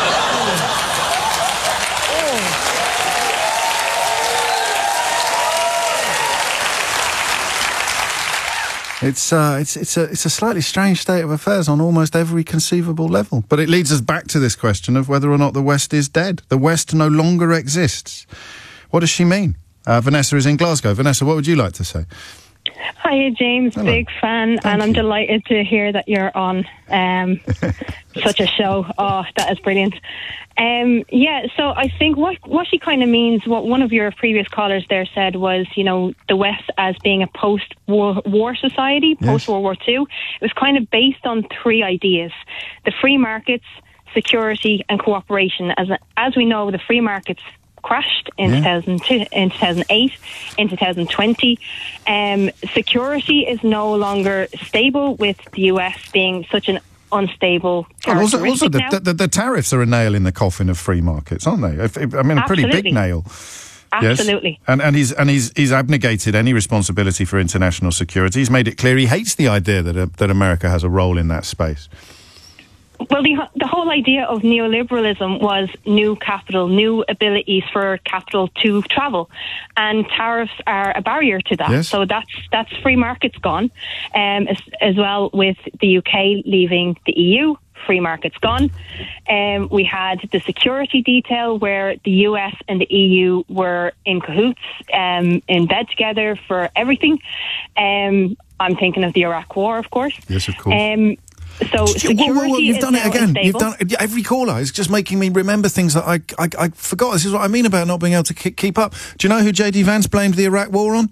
It's uh, it's it's a it's a slightly strange state of affairs on almost every conceivable level. But it leads us back to this question of whether or not the West is dead. The West no longer exists. What does she mean? Uh, Vanessa is in Glasgow. Vanessa, what would you like to say? Hiya, James. Hello. Big fan, Thank and I'm you. delighted to hear that you're on um, such a show. Oh, that is brilliant. Um, yeah, so I think what what she kind of means, what one of your previous callers there said was, you know, the West as being a post-war war society, post-World War Two. It was kind of based on three ideas: the free markets, security, and cooperation. As as we know, the free markets crashed in yeah. two thousand two, in two thousand eight, in two thousand twenty. Um, security is no longer stable, with the U S being such an unstable well, also, also the, now. the, the tariffs are a nail in the coffin of free markets, aren't they? If, if, I mean, a Absolutely. pretty big nail. Absolutely. Yes. And, and he's and he's he's abnegated any responsibility for international security. He's made it clear he hates the idea that uh, that America has a role in that space. Well, the, the whole idea of neoliberalism was new capital, new abilities for capital to travel, and tariffs are a barrier to that. Yes. So that's that's free markets gone, um, as, as well with the U K leaving the E U. Free markets gone. Um, we had the security detail where the U S and the E U were in cahoots, um, in bed together for everything. Um, I'm thinking of the Iraq War, of course. Yes, of course. Um, So security whoa, whoa, whoa, you've is done it now again. unstable. You've done it. Every caller is just making me remember things that I, I I forgot. This is what I mean about not being able to keep up. Do you know who J D Vance blamed the Iraq War on?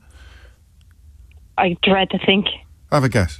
I dread to think. Have a guess.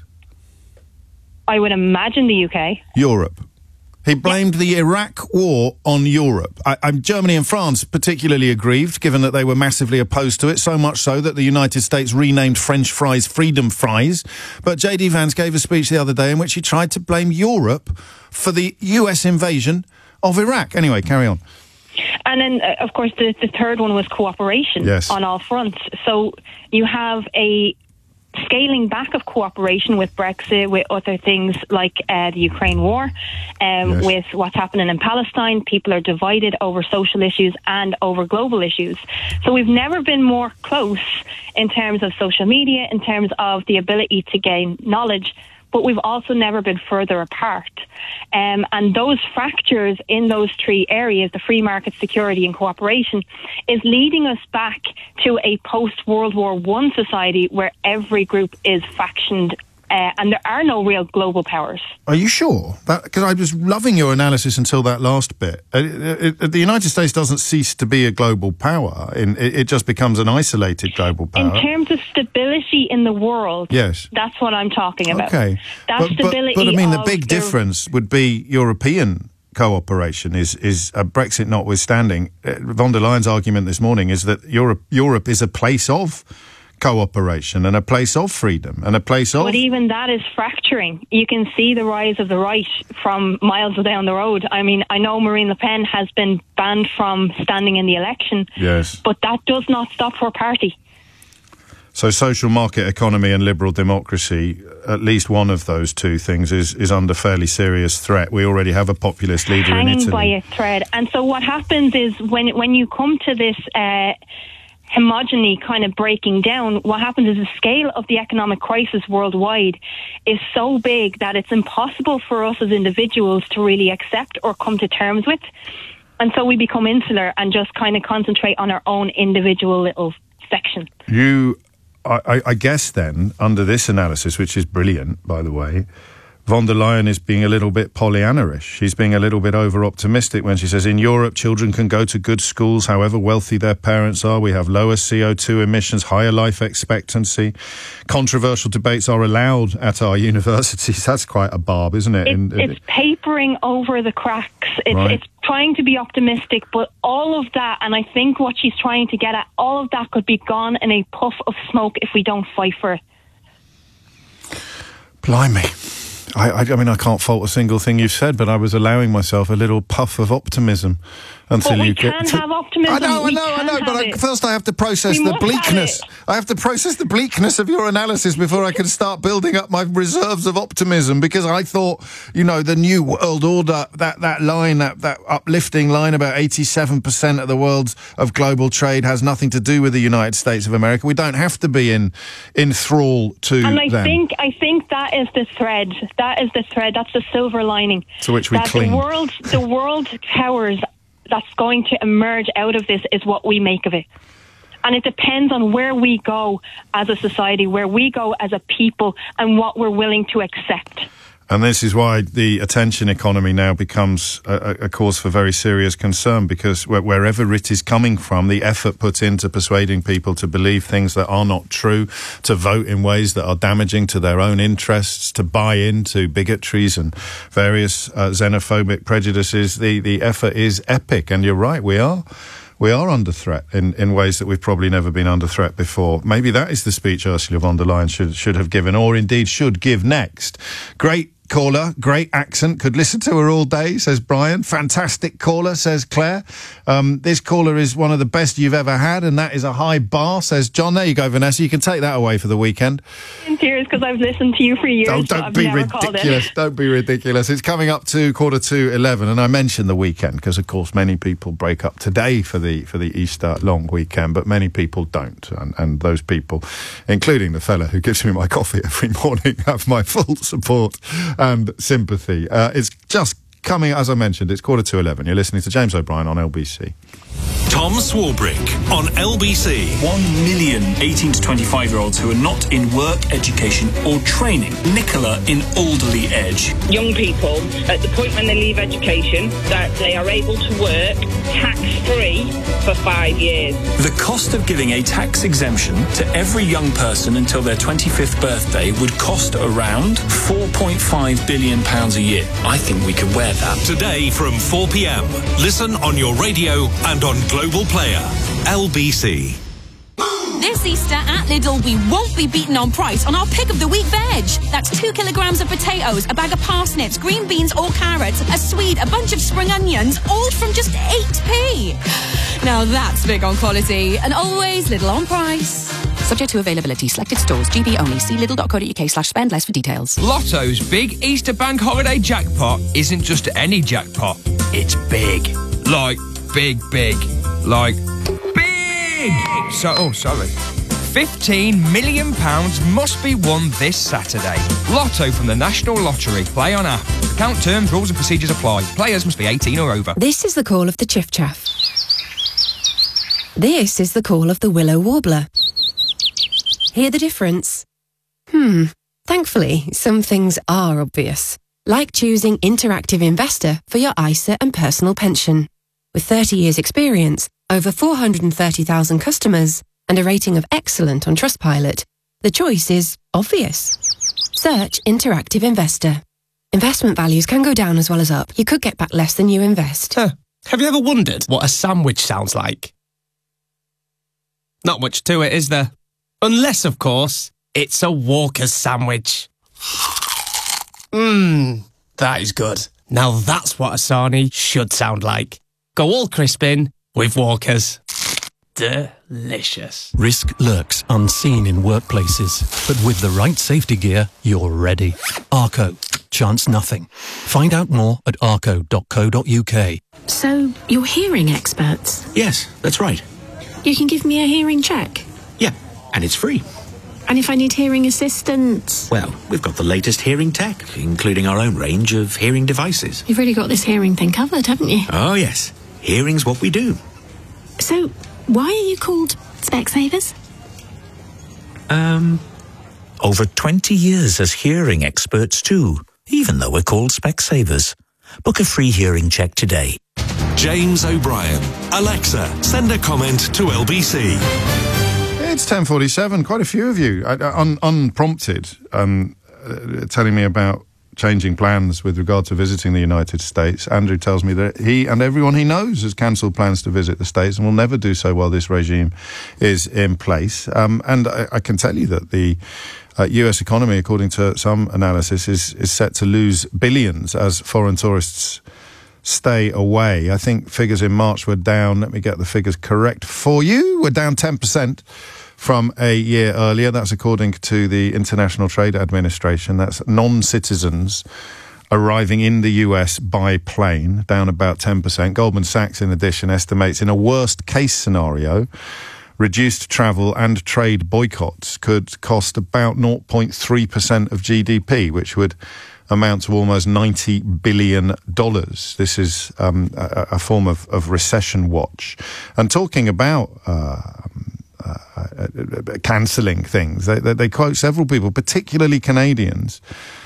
I would imagine the U K. Europe. He blamed the Iraq War on Europe. I, I'm Germany and France particularly aggrieved, given that they were massively opposed to it, so much so that the United States renamed French fries Freedom Fries. But J D Vance gave a speech the other day in which he tried to blame Europe for the U S invasion of Iraq. Anyway, carry on. And then, uh, of course, the, the third one was cooperation yes. on all fronts. So you have a scaling back of cooperation with Brexit, with other things like uh, the Ukraine war, um, yes. with what's happening in Palestine. People are divided over social issues and over global issues. So we've never been more close in terms of social media, in terms of the ability to gain knowledge, but we've also never been further apart. Um, and those fractures in those three areas, the free market, security and cooperation, is leading us back to a post-World War One society where every group is factioned uh, and there are no real global powers. Are you sure? Because I was loving your analysis until that last bit. Uh, it, it, the United States doesn't cease to be a global power. In, it, it just becomes an isolated global power. In terms of stability in the world, yes, that's what I'm talking about. Okay. That but, stability but, but I mean, the of big the difference would be European cooperation is is uh, Brexit notwithstanding. Uh, von der Leyen's argument this morning is that Europe Europe is a place of cooperation and a place of freedom and a place of... But even that is fracturing. You can see the rise of the right from miles down the road. I mean, I know Marine Le Pen has been banned from standing in the election, yes, but that does not stop her party. So social market economy and liberal democracy, at least one of those two things is, is under fairly serious threat. We already have a populist leader Hanging in Italy. by a thread. And so what happens is when when you come to this uh, homogeny kind of breaking down, what happens is the scale of the economic crisis worldwide is so big that it's impossible for us as individuals to really accept or come to terms with. And so we become insular and just kind of concentrate on our own individual little section. You... I, I guess then, under this analysis, which is brilliant, by the way, von der Leyen is being a little bit Pollyanna-ish. She's being a little bit over-optimistic when she says, in Europe, children can go to good schools, however wealthy their parents are. We have lower C O two emissions, higher life expectancy. Controversial debates are allowed at our universities. That's quite a barb, isn't it? It, in, in, it's papering over the cracks. It's, Right. it's trying to be optimistic, but all of that, and I think what she's trying to get at, all of that could be gone in a puff of smoke if we don't fight for it. Blimey. I, I, I mean, I can't fault a single thing you've said, but I was allowing myself a little puff of optimism until But we you can get to... have optimism. I know, I We know, I can know, but have I, it. first I have to process We the must have bleakness. it. I have to process the bleakness of your analysis before I can start building up my reserves of optimism, because I thought, you know, the new world order, that, that line, that, that uplifting line about eighty-seven percent of the world's of global trade has nothing to do with the United States of America. We don't have to be in, in thrall to And I them. think I think that is the thread. That is the thread. That's the silver lining. To which we that cling. The world, the world powers that's going to emerge out of this is what we make of it. And it depends on where we go as a society, where we go as a people, and what we're willing to accept. And this is why the attention economy now becomes a, a cause for very serious concern, because wh- wherever it is coming from, the effort put into persuading people to believe things that are not true, to vote in ways that are damaging to their own interests, to buy into bigotries and various uh, xenophobic prejudices, the, the effort is epic. And you're right, we are. We are under threat in, in ways that we've probably never been under threat before. Maybe that is the speech Ursula von der Leyen should should have given, or indeed should give next. Great caller, great accent, could listen to her all day, says Brian. Fantastic caller, says Claire. Um, this caller is one of the best you've ever had, and that is a high bar, says John. There you go, Vanessa. You can take that away for the weekend. In tears because I've listened to you for years. Oh, but don't I've be never called ridiculous. in. Don't be ridiculous. It's coming up to quarter to eleven, and I mentioned the weekend because, of course, many people break up today for the for the Easter long weekend, but many people don't. And, and those people, including the fella who gives me my coffee every morning, have my full support and sympathy. Uh, it's just coming, as I mentioned, it's quarter to eleven. You're listening to James O'Brien on L B C. Tom Swarbrick on L B C. One million eighteen to twenty-five year olds who are not in work, education or training. Nicola in Alderley Edge. Young people, at the point when they leave education, that they are able to work tax-free for five years. The cost of giving a tax exemption to every young person until their twenty-fifth birthday would cost around four point five billion pounds a year. I think we could wear that. Today from four p.m. Listen on your radio and on Global Player. L B C. This Easter at Lidl, we won't be beaten on price on our pick of the week veg. That's two kilograms of potatoes, a bag of parsnips, green beans or carrots, a swede, a bunch of spring onions, all from just eight p. Now that's big on quality, and always Lidl on price. Subject to availability. Selected stores. G B only. See lidl.co.uk slash spend less for details. Lotto's big Easter bank holiday jackpot isn't just any jackpot. It's big. Like, big, big. Like, big! So, oh, sorry. fifteen million pounds must be won this Saturday. Lotto from the National Lottery. Play on app. Account terms, rules and procedures apply. Players must be eighteen or over. This is the call of the chiff chaff. This is the call of the willow warbler. Hear the difference? Hmm. Thankfully, some things are obvious, like choosing Interactive Investor for your I S A and personal pension. With thirty years experience, over four hundred thirty thousand customers, and a rating of excellent on Trustpilot, the choice is obvious. Search Interactive Investor. Investment values can go down as well as up. You could get back less than you invest. Huh. Have you ever wondered what a sandwich sounds like? Not much to it, is there? Unless, of course, it's a Walker's sandwich. Mmm, that is good. Now that's what a sarnie should sound like. Go all crisp in with Walker's. Delicious. Risk lurks unseen in workplaces, but with the right safety gear, you're ready. Arco. Chance nothing. Find out more at arco dot co dot uk. So, you're hearing experts? Yes, that's right. You can give me a hearing check? Yeah, and it's free. And if I need hearing assistance? Well, we've got the latest hearing tech, including our own range of hearing devices. You've really got this hearing thing covered, haven't you? Oh, yes. Hearing's what we do. So, why are you called Specsavers? Um, over twenty years as hearing experts too. even though we're called Specsavers. Book a free hearing check today. James O'Brien. Alexa, send a comment to L B C. It's ten forty-seven. Quite a few of you, uh, un- unprompted, um, uh, telling me about changing plans with regard to visiting the United States. Andrew tells me that he and everyone he knows has cancelled plans to visit the States and will never do so while this regime is in place. Um, and I, I can tell you that the uh, U S economy, according to some analysis, is, is set to lose billions as foreign tourists stay away. I think figures in March were down, let me get the figures correct for you, we're down ten percent from a year earlier. That's according to the International Trade Administration. That's non-citizens arriving in the U S by plane, down about ten percent. Goldman Sachs, in addition, estimates in a worst-case scenario, reduced travel and trade boycotts could cost about zero point three percent of G D P, which would amount to almost ninety billion dollars. This is um, a, a form of, of recession watch. And talking about uh, uh, uh, cancelling things, they, they, they quote several people, particularly Canadians,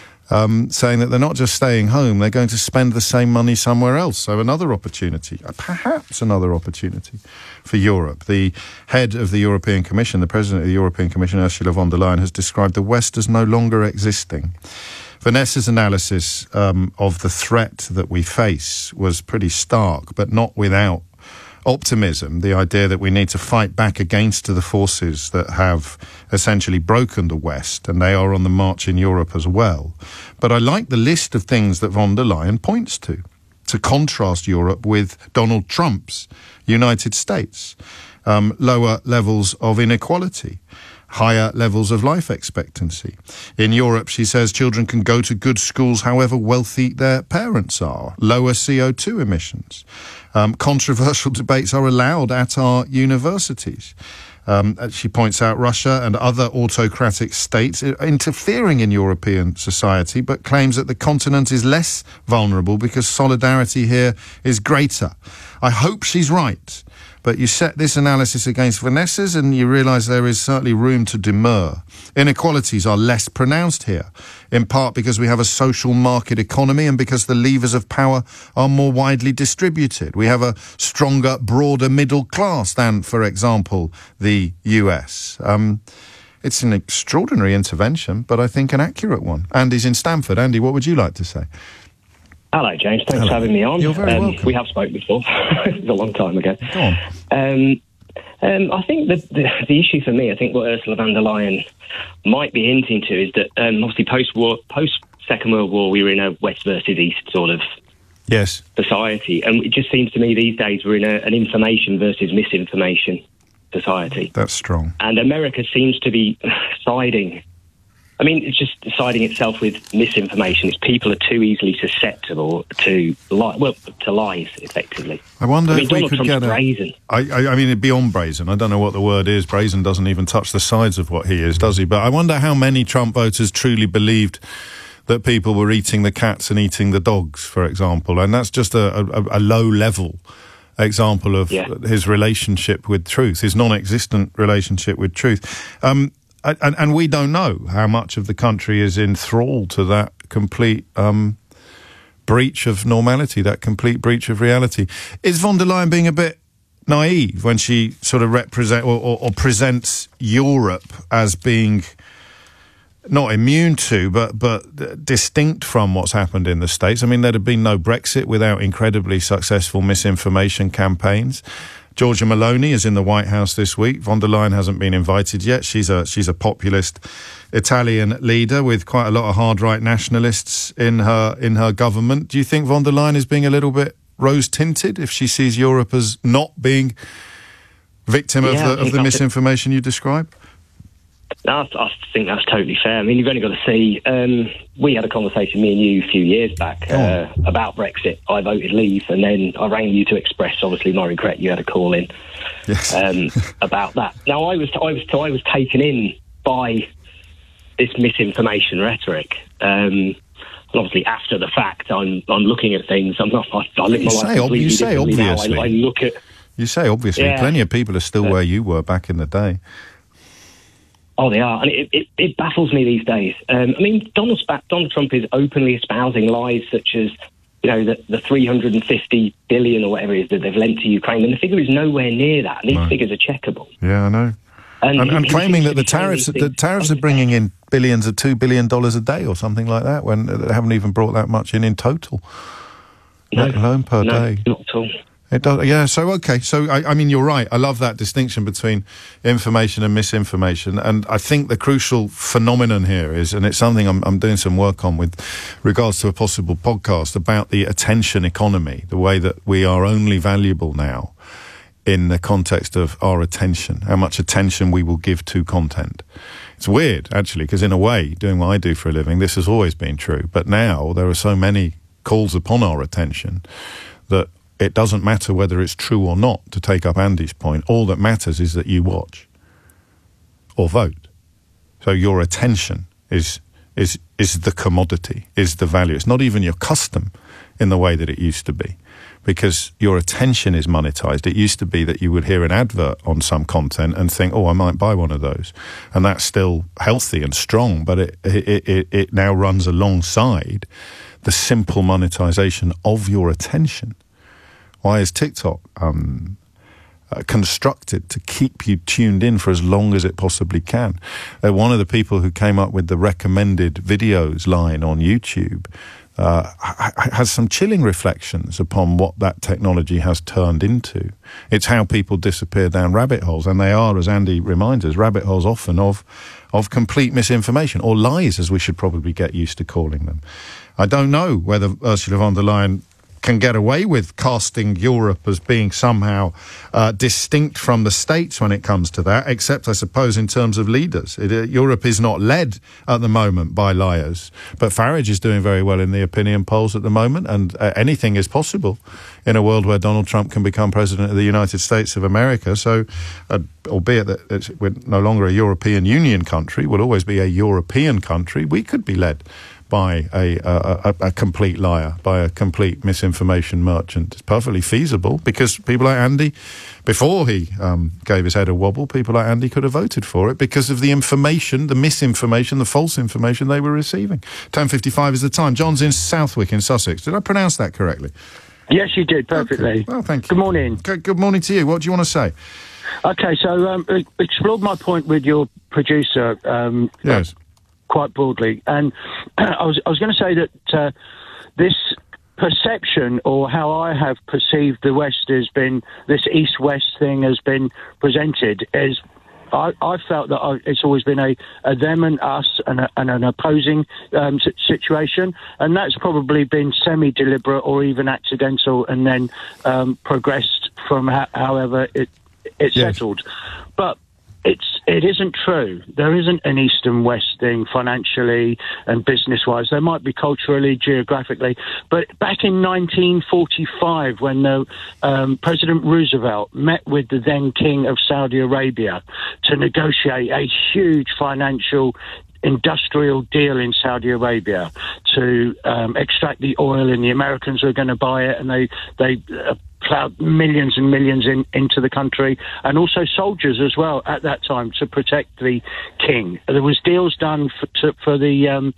um, saying that they're not just staying home, they're going to spend the same money somewhere else. So another opportunity, perhaps another opportunity for Europe. The head of the European Commission, the president of the European Commission, Ursula von der Leyen, has described the West as no longer existing. Vanessa's analysis um, of the threat that we face was pretty stark, but not without optimism. The idea that we need to fight back against the forces that have essentially broken the West, and they are on the march in Europe as well. But I like the list of things that von der Leyen points to, to contrast Europe with Donald Trump's United States. Um, lower levels of inequality, higher levels of life expectancy. In Europe, she says, children can go to good schools however wealthy their parents are. Lower C O two emissions. Um, controversial debates are allowed at our universities. Um, she points out Russia and other autocratic states interfering in European society, but claims that the continent is less vulnerable because solidarity here is greater. I hope she's right. But you set this analysis against Vanessa's and you realise there is certainly room to demur. Inequalities are less pronounced here, in part because we have a social market economy and because the levers of power are more widely distributed. We have a stronger, broader middle class than, for example, the U S. Um, it's an extraordinary intervention, but I think an accurate one. Andy's in Stamford. Andy, what would you like to say? Hello, James. Thanks Hello. for having me on. You're very um, welcome. We have spoken before. It was a long time ago. Go on. Um, um, I think that the, the issue for me, I think what Ursula von der Leyen might be hinting to is that um, obviously post-war, post-Second World War, we were in a West versus East sort of yes society. And it just seems to me these days we're in a, an information versus misinformation society. That's strong. And America seems to be siding... I mean, it's just siding itself with misinformation. It's people are too easily susceptible to li- well, to lies, effectively. I wonder I mean, if we Donald could Trump's get a... brazen. I, I, I mean, beyond brazen. I don't know what the word is. Brazen doesn't even touch the sides of what he is, does he? But I wonder how many Trump voters truly believed that people were eating the cats and eating the dogs, for example. And that's just a, a, a low-level example of yeah. his relationship with truth, his non-existent relationship with truth. Um, and, and we don't know how much of the country is enthralled to that complete um, breach of normality, that complete breach of reality. Is von der Leyen being a bit naive when she sort of represent or, or, or presents Europe as being not immune to, but but distinct from what's happened in the States? I mean, there'd have been no Brexit without incredibly successful misinformation campaigns. Giorgia Meloni is in the White House this week. Von der Leyen hasn't been invited yet. She's a she's a populist Italian leader with quite a lot of hard-right nationalists in her in her government. Do you think von der Leyen is being a little bit rose-tinted if she sees Europe as not being victim Yeah, of I the of think the that's misinformation you describe? No, I, I think that's totally fair. I mean, you've only got to see... Um, we had a conversation, me and you, a few years back uh, about Brexit. I voted leave, and then I rang you to express, obviously, my regret. You had a call in yes. um, about that. Now, I was, I was, I was taken in by this misinformation rhetoric. Um, and obviously, after the fact, I'm, I'm looking at things. I'm not. I, I live You my say, life completely you say differently now. obviously. I, I look at. You say obviously. Yeah. Plenty of people are still Uh, where you were back in the day. Oh, they are. And it, it, it baffles me these days. Um, I mean, Donald, Donald Trump is openly espousing lies such as, you know, the, the three hundred fifty billion or whatever it is that they've lent to Ukraine. And the figure is nowhere near that. And these right. figures are checkable. Yeah, I know. And, and, and claiming that the tariffs the tariffs are bringing in billions of two billion dollars a day or something like that, when they haven't even brought that much in in total, no, let alone per no, day. Not at all. It does, yeah. So okay, so I, I mean, you're right. I love that distinction between information and misinformation, and I think the crucial phenomenon here is, and it's something I'm, I'm doing some work on with regards to a possible podcast about the attention economy, the way that we are only valuable now in the context of our attention, how much attention we will give to content. It's weird, actually, because in a way, doing what I do for a living, this has always been true. But now there are so many calls upon our attention that it doesn't matter whether it's true or not, to take up Andy's point. All that matters is that you watch or vote. So your attention is is is the commodity, is the value. It's not even your custom in the way that it used to be, because your attention is monetized. It used to be that you would hear an advert on some content and think, oh, I might buy one of those. And that's still healthy and strong, but it it, it, it now runs alongside the simple monetization of your attention. Why is TikTok um, uh, constructed to keep you tuned in for as long as it possibly can? Uh, one of the people who came up with the recommended videos line on YouTube uh, has some chilling reflections upon what that technology has turned into. It's how people disappear down rabbit holes, and they are, as Andy reminds us, rabbit holes often of, of complete misinformation, or lies, as we should probably get used to calling them. I don't know whether Ursula von der Leyen can get away with casting Europe as being somehow uh, distinct from the States when it comes to that, except, I suppose, in terms of leaders. It, uh, Europe is not led at the moment by liars, but Farage is doing very well in the opinion polls at the moment, and uh, anything is possible in a world where Donald Trump can become president of the United States of America. So, uh, albeit that it's, we're no longer a European Union country, we'll always be a European country, we could be led by a, a, a, a complete liar, by a complete misinformation merchant. It's perfectly feasible, because people like Andy, before he um, gave his head a wobble, people like Andy could have voted for it because of the information, the misinformation, the false information they were receiving. ten fifty-five is the time. John's in Southwick in Sussex. Did I pronounce that correctly? Yes, you did, perfectly. Okay. Well, thank you. Good morning. Good, good morning to you. What do you want to say? Okay, so um, explored my point with your producer. Um, yes. Quite broadly, and I was I was going to say that uh, this perception, or how I have perceived the West, has been, this East-West thing has been presented, is I, I felt that I, it's always been a, a them and us and, a, and an opposing um, situation, and that's probably been semi-deliberate or even accidental, and then um, progressed from ha- however it it yes. settled. But It's it isn't true. There isn't an East and West thing financially and business-wise. There might be culturally, geographically. But back in nineteen forty-five, when the, um, President Roosevelt met with the then King of Saudi Arabia to negotiate a huge financial industrial deal in Saudi Arabia to um, extract the oil, and the Americans were going to buy it, and they they uh, plowed millions and millions in, into the country, and also soldiers as well at that time to protect the king. There was deals done for, to, for the um,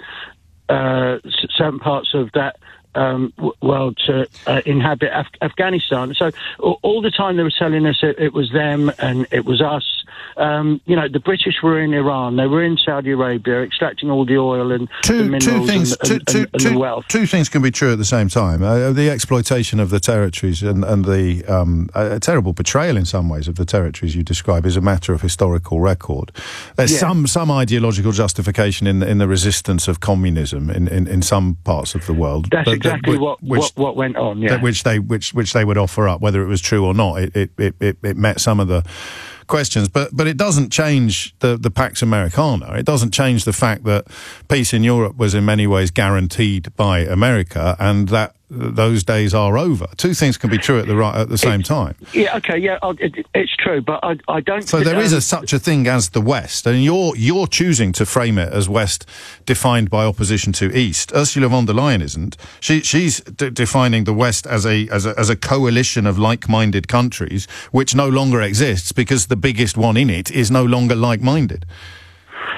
uh, certain parts of that um, world to uh, inhabit Af- Afghanistan. So all, all the time they were telling us it, it was them and it was us. Um, you know, the British were in Iran, they were in Saudi Arabia, extracting all the oil and two, the minerals two things, and, two, and, two, and, and two, the wealth. Two things can be true at the same time. Uh, the exploitation of the territories and, and the um, a terrible betrayal in some ways of the territories you describe is a matter of historical record. There's yeah. some some ideological justification in, in the resistance of communism in, in, in some parts of the world. That's but, exactly that, what, which, what what went on, yeah. That, which, they, which, which they would offer up, whether it was true or not. It, it, it, it, it met some of the questions, but but it doesn't change the, the Pax Americana. It doesn't change the fact that peace in Europe was in many ways guaranteed by America, and that those days are over. Two things can be true at the right at the same it, time. Yeah, okay, yeah, it, it's true, but I, I don't. So there um, is a, such a thing as the West, and you're you're choosing to frame it as West defined by opposition to East. Ursula von der Leyen isn't. She she's d- defining the West as a as a as a coalition of like-minded countries, which no longer exists because the biggest one in it is no longer like-minded.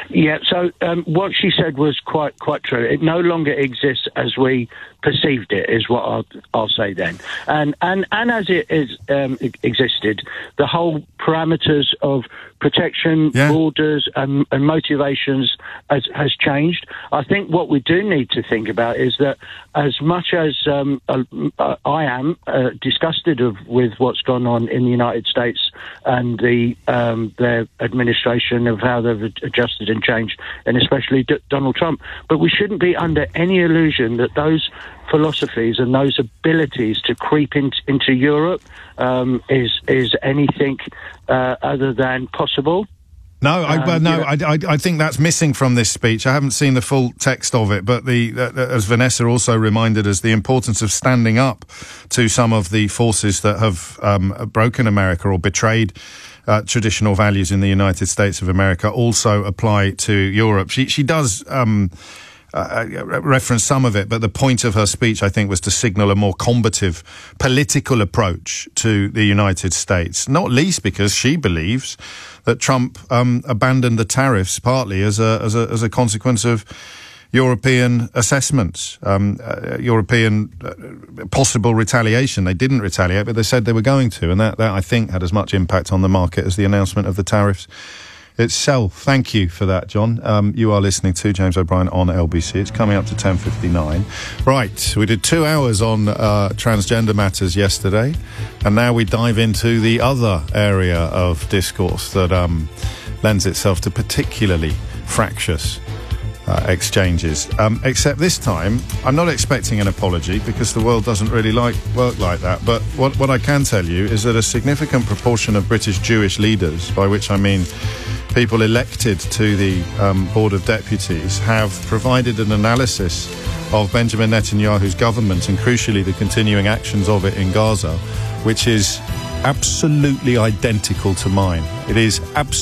Yeah, so um, what she said was quite quite true. It no longer exists as we perceived it, is what I'll, I'll say then. And and and as it is um, existed, the whole parameters of protection, yeah. borders, and, and motivations has, has changed. I think what we do need to think about is that as much as um, uh, I am uh, disgusted of, with what's gone on in the United States and the um, their administration of how they've adjusted and changed, and especially D- Donald Trump, but we shouldn't be under any illusion that those philosophies and those abilities to creep in, into Europe um, is is anything uh, other than possible. No, I, Um, well, no, yeah. I, I, I think that's missing from this speech. I haven't seen the full text of it, but the uh, as Vanessa also reminded us, the importance of standing up to some of the forces that have um, broken America or betrayed uh, traditional values in the United States of America also apply to Europe. She she does. Um, Uh, reference some of it, but the point of her speech, I think, was to signal a more combative political approach to the United States, not least because she believes that Trump um, abandoned the tariffs partly as a, as a, as a consequence of European assessments, um, uh, European uh, possible retaliation. They didn't retaliate, but they said they were going to, and that, that, I think, had as much impact on the market as the announcement of the tariffs itself. Thank you for that, John. Um, you are listening to James O'Brien on L B C. It's coming up to ten fifty-nine. Right, we did two hours on uh, transgender matters yesterday, and now we dive into the other area of discourse that um, lends itself to particularly fractious uh, exchanges. Um, except this time, I'm not expecting an apology because the world doesn't really like work like that. But what, what I can tell you is that a significant proportion of British Jewish leaders, by which I mean people elected to the um, Board of Deputies, have provided an analysis of Benjamin Netanyahu's government and, crucially, the continuing actions of it in Gaza, which is absolutely identical to mine. It is absolutely